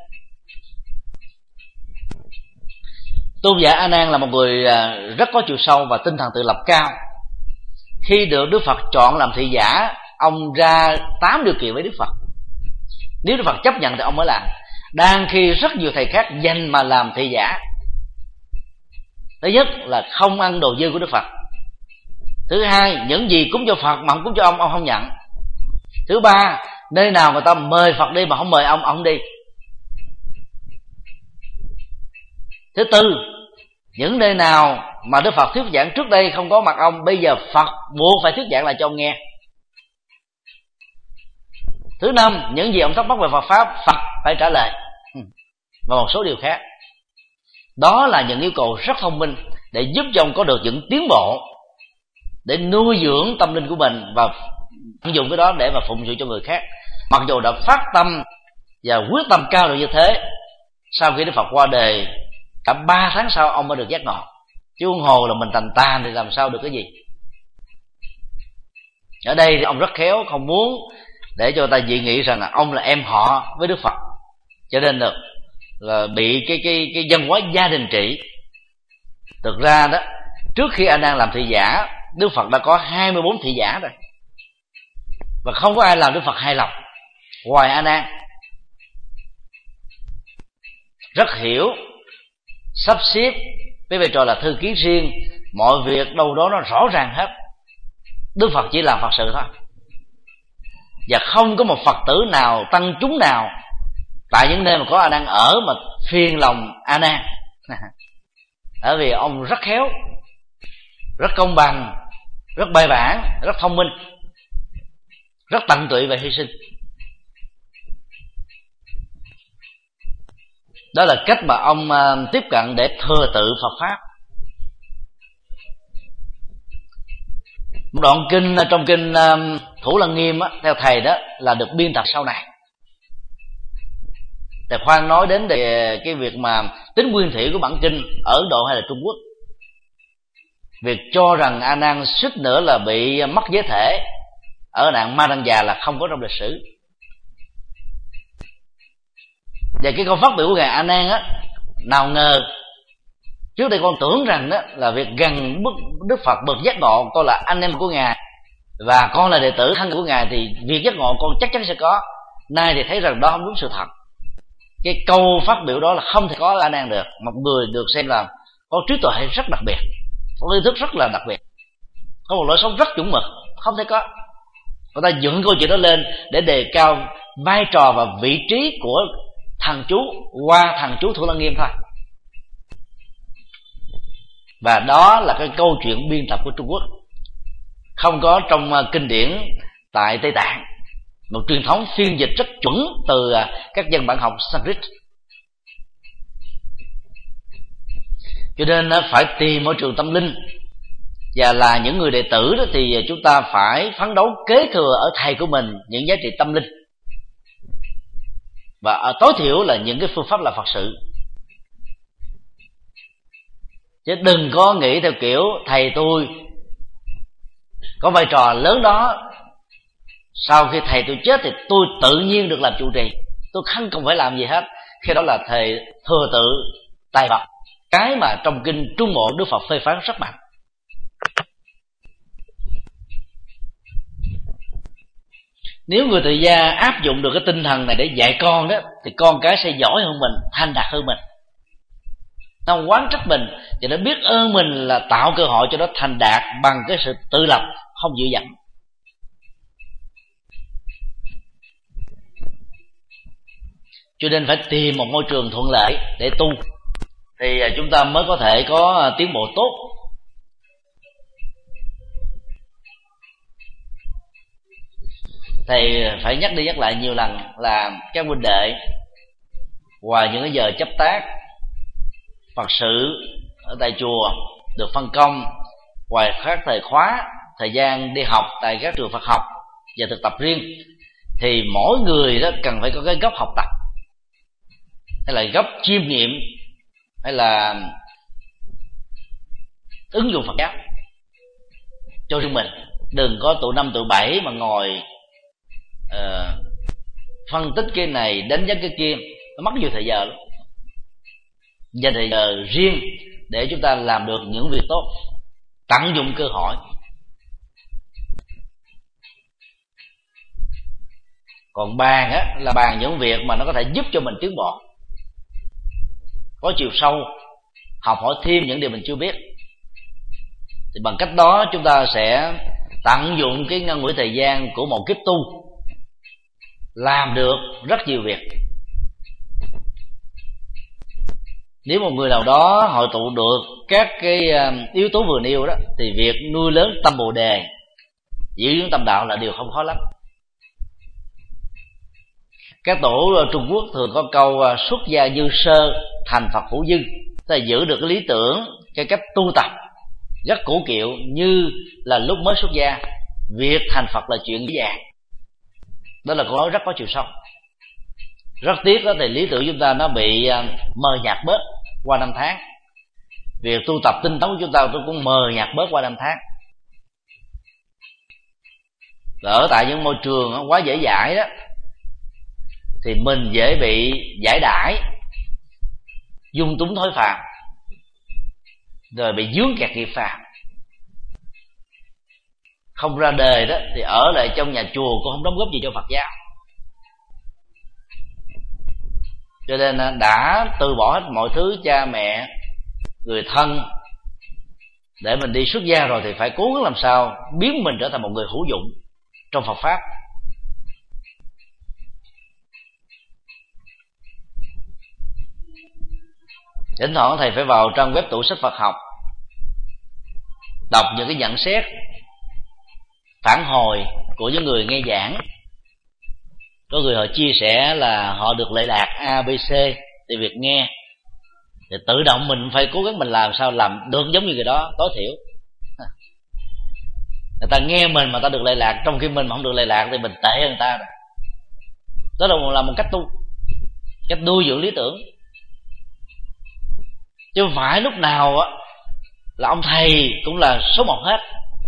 Tôn giả A Nan là một người rất có chiều sâu và tinh thần tự lập cao. Khi được Đức Phật chọn làm thị giả, ông ra tám điều kiện với Đức Phật. Nếu Đức Phật chấp nhận thì ông mới làm, đang khi rất nhiều thầy khác dành mà làm thị giả. Thứ nhất là không ăn đồ dư của Đức Phật. Thứ hai, những gì cúng cho Phật mà không cúng cho ông, ông không nhận. Thứ ba, nơi nào người ta mời Phật đi mà không mời ông, ông không đi. Thứ tư, những nơi nào mà Đức Phật thuyết giảng trước đây không có mặt ông, bây giờ Phật buộc phải thuyết giảng lại cho ông nghe. Thứ năm, những gì ông thắc mắc về Phật Pháp, Phật phải trả lời, và một số điều khác. Đó là những yêu cầu rất thông minh để giúp cho ông có được những tiến bộ, để nuôi dưỡng tâm linh của mình và dùng cái đó để mà phụng sự cho người khác. Mặc dù đã phát tâm và quyết tâm cao được như thế, sau khi Đức Phật qua đời, cả ba tháng sau ông mới được giác ngộ. Chứ huống hồ là mình tàn tàn thì làm sao được cái gì. Ở đây thì ông rất khéo, không muốn để cho người ta dị nghị rằng là ông là em họ với Đức Phật, cho nên được là bị cái cái cái văn hóa gia đình trị. Thực ra đó, trước khi A Nan làm thị giả, Đức Phật đã có hai mươi bốn thị giả rồi, và không có ai làm Đức Phật hài lòng ngoài A Nan. Rất hiểu, sắp xếp với vai trò là thư ký riêng, mọi việc đâu đó nó rõ ràng hết. Đức Phật chỉ làm Phật sự thôi, và không có một Phật tử nào, tăng chúng nào tại những nơi mà có A Nan ở mà phiền lòng A Nan. Bởi vì ông rất khéo, rất công bằng, rất bài bản, rất thông minh, rất tận tụy và hy sinh. Đó là cách mà ông tiếp cận để thừa tự Phật Pháp. Một đoạn kinh trong kinh Thủ Lăng Nghiêm á, theo thầy đó là được biên tập sau này. Thầy khoan nói đến về cái việc mà tính nguyên thủy của bản kinh ở Ấn Độ hay là Trung Quốc. Việc cho rằng A Nan suýt nữa là bị mất giới thể ở nạn Ma Đăng Già là không có trong lịch sử. Và cái câu phát biểu của ngài A Nan á, nào ngờ trước đây con tưởng rằng đó là việc gần Đức Phật bậc giác ngộ, con là anh em của ngài và con là đệ tử thân của ngài, thì việc giác ngộ con chắc chắn sẽ có. Nay thì thấy rằng đó không đúng sự thật. Cái câu phát biểu đó là không thể có A Nan được. Một người được xem là có trí tuệ rất đặc biệt, có ý thức rất là đặc biệt, có một lối sống rất chuẩn mực, không thể có. Người ta dựng câu chuyện đó lên để đề cao vai trò và vị trí của thằng chú qua thằng chú Thủ Lăng Nghiêm thôi. Và đó là cái câu chuyện biên tập của Trung Quốc, không có trong kinh điển tại Tây Tạng, một truyền thống phiên dịch rất chuẩn từ các văn bản học Sanskrit. Cho nên phải tìm môi trường tâm linh, và là những người đệ tử đó thì chúng ta phải phấn đấu kế thừa ở thầy của mình những giá trị tâm linh, và ở tối thiểu là những cái phương pháp là Phật sự. Chứ đừng có nghĩ theo kiểu thầy tôi có vai trò lớn đó, sau khi thầy tôi chết thì tôi tự nhiên được làm trụ trì, tôi không cần phải làm gì hết. Khi đó là thầy thừa tự tài bậc, cái mà trong kinh Trung Bộ Đức Phật phê phán rất mạnh. Nếu người tại gia áp dụng được cái tinh thần này để dạy con đó, thì con cái sẽ giỏi hơn mình, thành đạt hơn mình. Nó quán trách mình và nó biết ơn mình là tạo cơ hội cho nó thành đạt bằng cái sự tự lập, không dựa dẫm. Cho nên phải tìm một môi trường thuận lợi để tu, thì chúng ta mới có thể có tiến bộ tốt. Thầy phải nhắc đi nhắc lại nhiều lần là các huynh đệ ngoài những cái giờ chấp tác Phật sự ở tại chùa được phân công, ngoài các thời khóa, thời gian đi học tại các trường Phật học và thực tập riêng, thì mỗi người đó cần phải có cái góc học tập, hay là góc chiêm nghiệm, hay là ứng dụng Phật giáo cho riêng mình. Đừng có tụ năm tụ bảy mà ngồi uh, phân tích cái này, đánh giá cái kia, nó mất nhiều thời giờ lắm. Dành thời giờ riêng để chúng ta làm được những việc tốt, tận dụng cơ hội. Còn bàn á, là bàn những việc mà nó có thể giúp cho mình tiến bộ, có chiều sâu, học hỏi thêm những điều mình chưa biết. Thì bằng cách đó chúng ta sẽ tận dụng cái ngắn ngủi thời gian của một kiếp tu, làm được rất nhiều việc. Nếu một người nào đó hội tụ được các cái yếu tố vừa nêu đó, thì việc nuôi lớn tâm Bồ đề, giữ vững tâm đạo là điều không khó lắm. Các tổ Trung Quốc thường có câu xuất gia dư sơ, thành Phật hữu dư, tức là giữ được cái lý tưởng, cái cách tu tập rất cũ kiệu như là lúc mới xuất gia. Việc thành Phật là chuyện dễ dàng. Đó là câu nói rất có chiều sâu. Rất tiếc đó thì lý tưởng chúng ta nó bị mờ nhạt bớt qua năm tháng. Việc tu tập tinh tấn của chúng ta cũng mờ nhạt bớt qua năm tháng. Ở tại những môi trường quá dễ dãi đó, thì mình dễ bị giải đãi, dung túng thói phạm, rồi bị dướng kẹt nghiệp phạm. Không ra đời đó thì ở lại trong nhà chùa cũng không đóng góp gì cho Phật giáo. Cho nên đã từ bỏ hết mọi thứ cha mẹ, người thân để mình đi xuất gia rồi, thì phải cố gắng làm sao biến mình trở thành một người hữu dụng trong Phật pháp. Thỉnh thoảng thầy phải vào trang web tủ sách Phật học, đọc những cái nhận xét, phản hồi của những người nghe giảng. Có người họ chia sẻ là họ được lệ lạc A, B, C từ việc nghe, thì tự động mình phải cố gắng mình làm sao làm được giống như người đó tối thiểu. Người ta nghe mình mà ta được lệ lạc, trong khi mình mà không được lệ lạc thì mình tệ hơn người ta. Đó là một cách tu, cách nuôi dưỡng lý tưởng. Chứ không phải lúc nào á là ông thầy cũng là số một hết.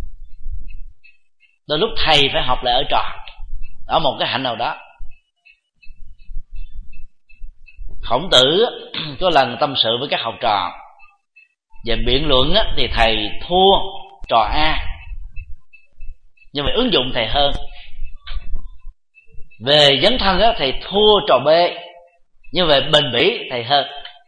Đôi lúc thầy phải học lại ở trò ở một cái hạnh nào đó. Khổng Tử có lần tâm sự với các học trò về biện luận á, thì thầy thua trò A, nhưng mà ứng dụng thầy hơn. Về dấn thân á, thầy thua trò B, nhưng về bền bỉ thầy hơn.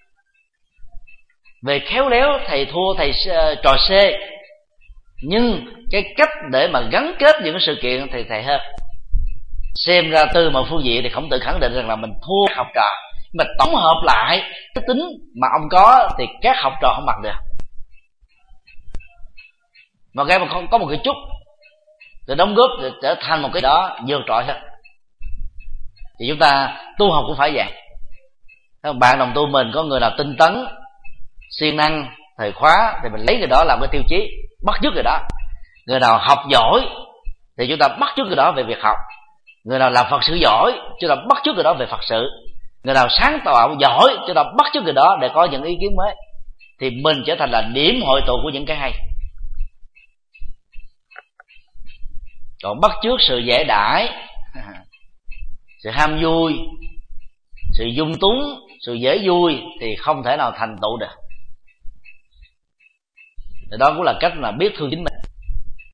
Về khéo léo thầy thua thầy uh, trò C, nhưng cái cách để mà gắn kết những sự kiện thì thầy hơn. Xem ra từ một phương diện thì Khổng Tử khẳng định rằng là mình thua học trò, mà tổng hợp lại cái tính mà ông có thì các học trò không bằng được. Mà cái mà không có một cái chút để đóng góp để trở thành một cái đó vượt trội hết. Thì chúng ta tu học cũng phải vậy. Bạn đồng tu mình có người nào tinh tấn, siêng năng, thời khóa thì mình lấy người đó làm cái tiêu chí, bắt chước người đó. Người nào học giỏi thì chúng ta bắt chước người đó về việc học. Người nào làm Phật sự giỏi chúng ta bắt chước người đó về Phật sự. Người nào sáng tạo giỏi chúng ta bắt chước người đó để có những ý kiến mới. Thì mình trở thành là điểm hội tụ của những cái hay. Còn bắt chước sự dễ đãi, sự ham vui, sự dung túng, sự dễ vui thì không thể nào thành tựu được. Thì đó cũng là cách mà biết thương chính mình.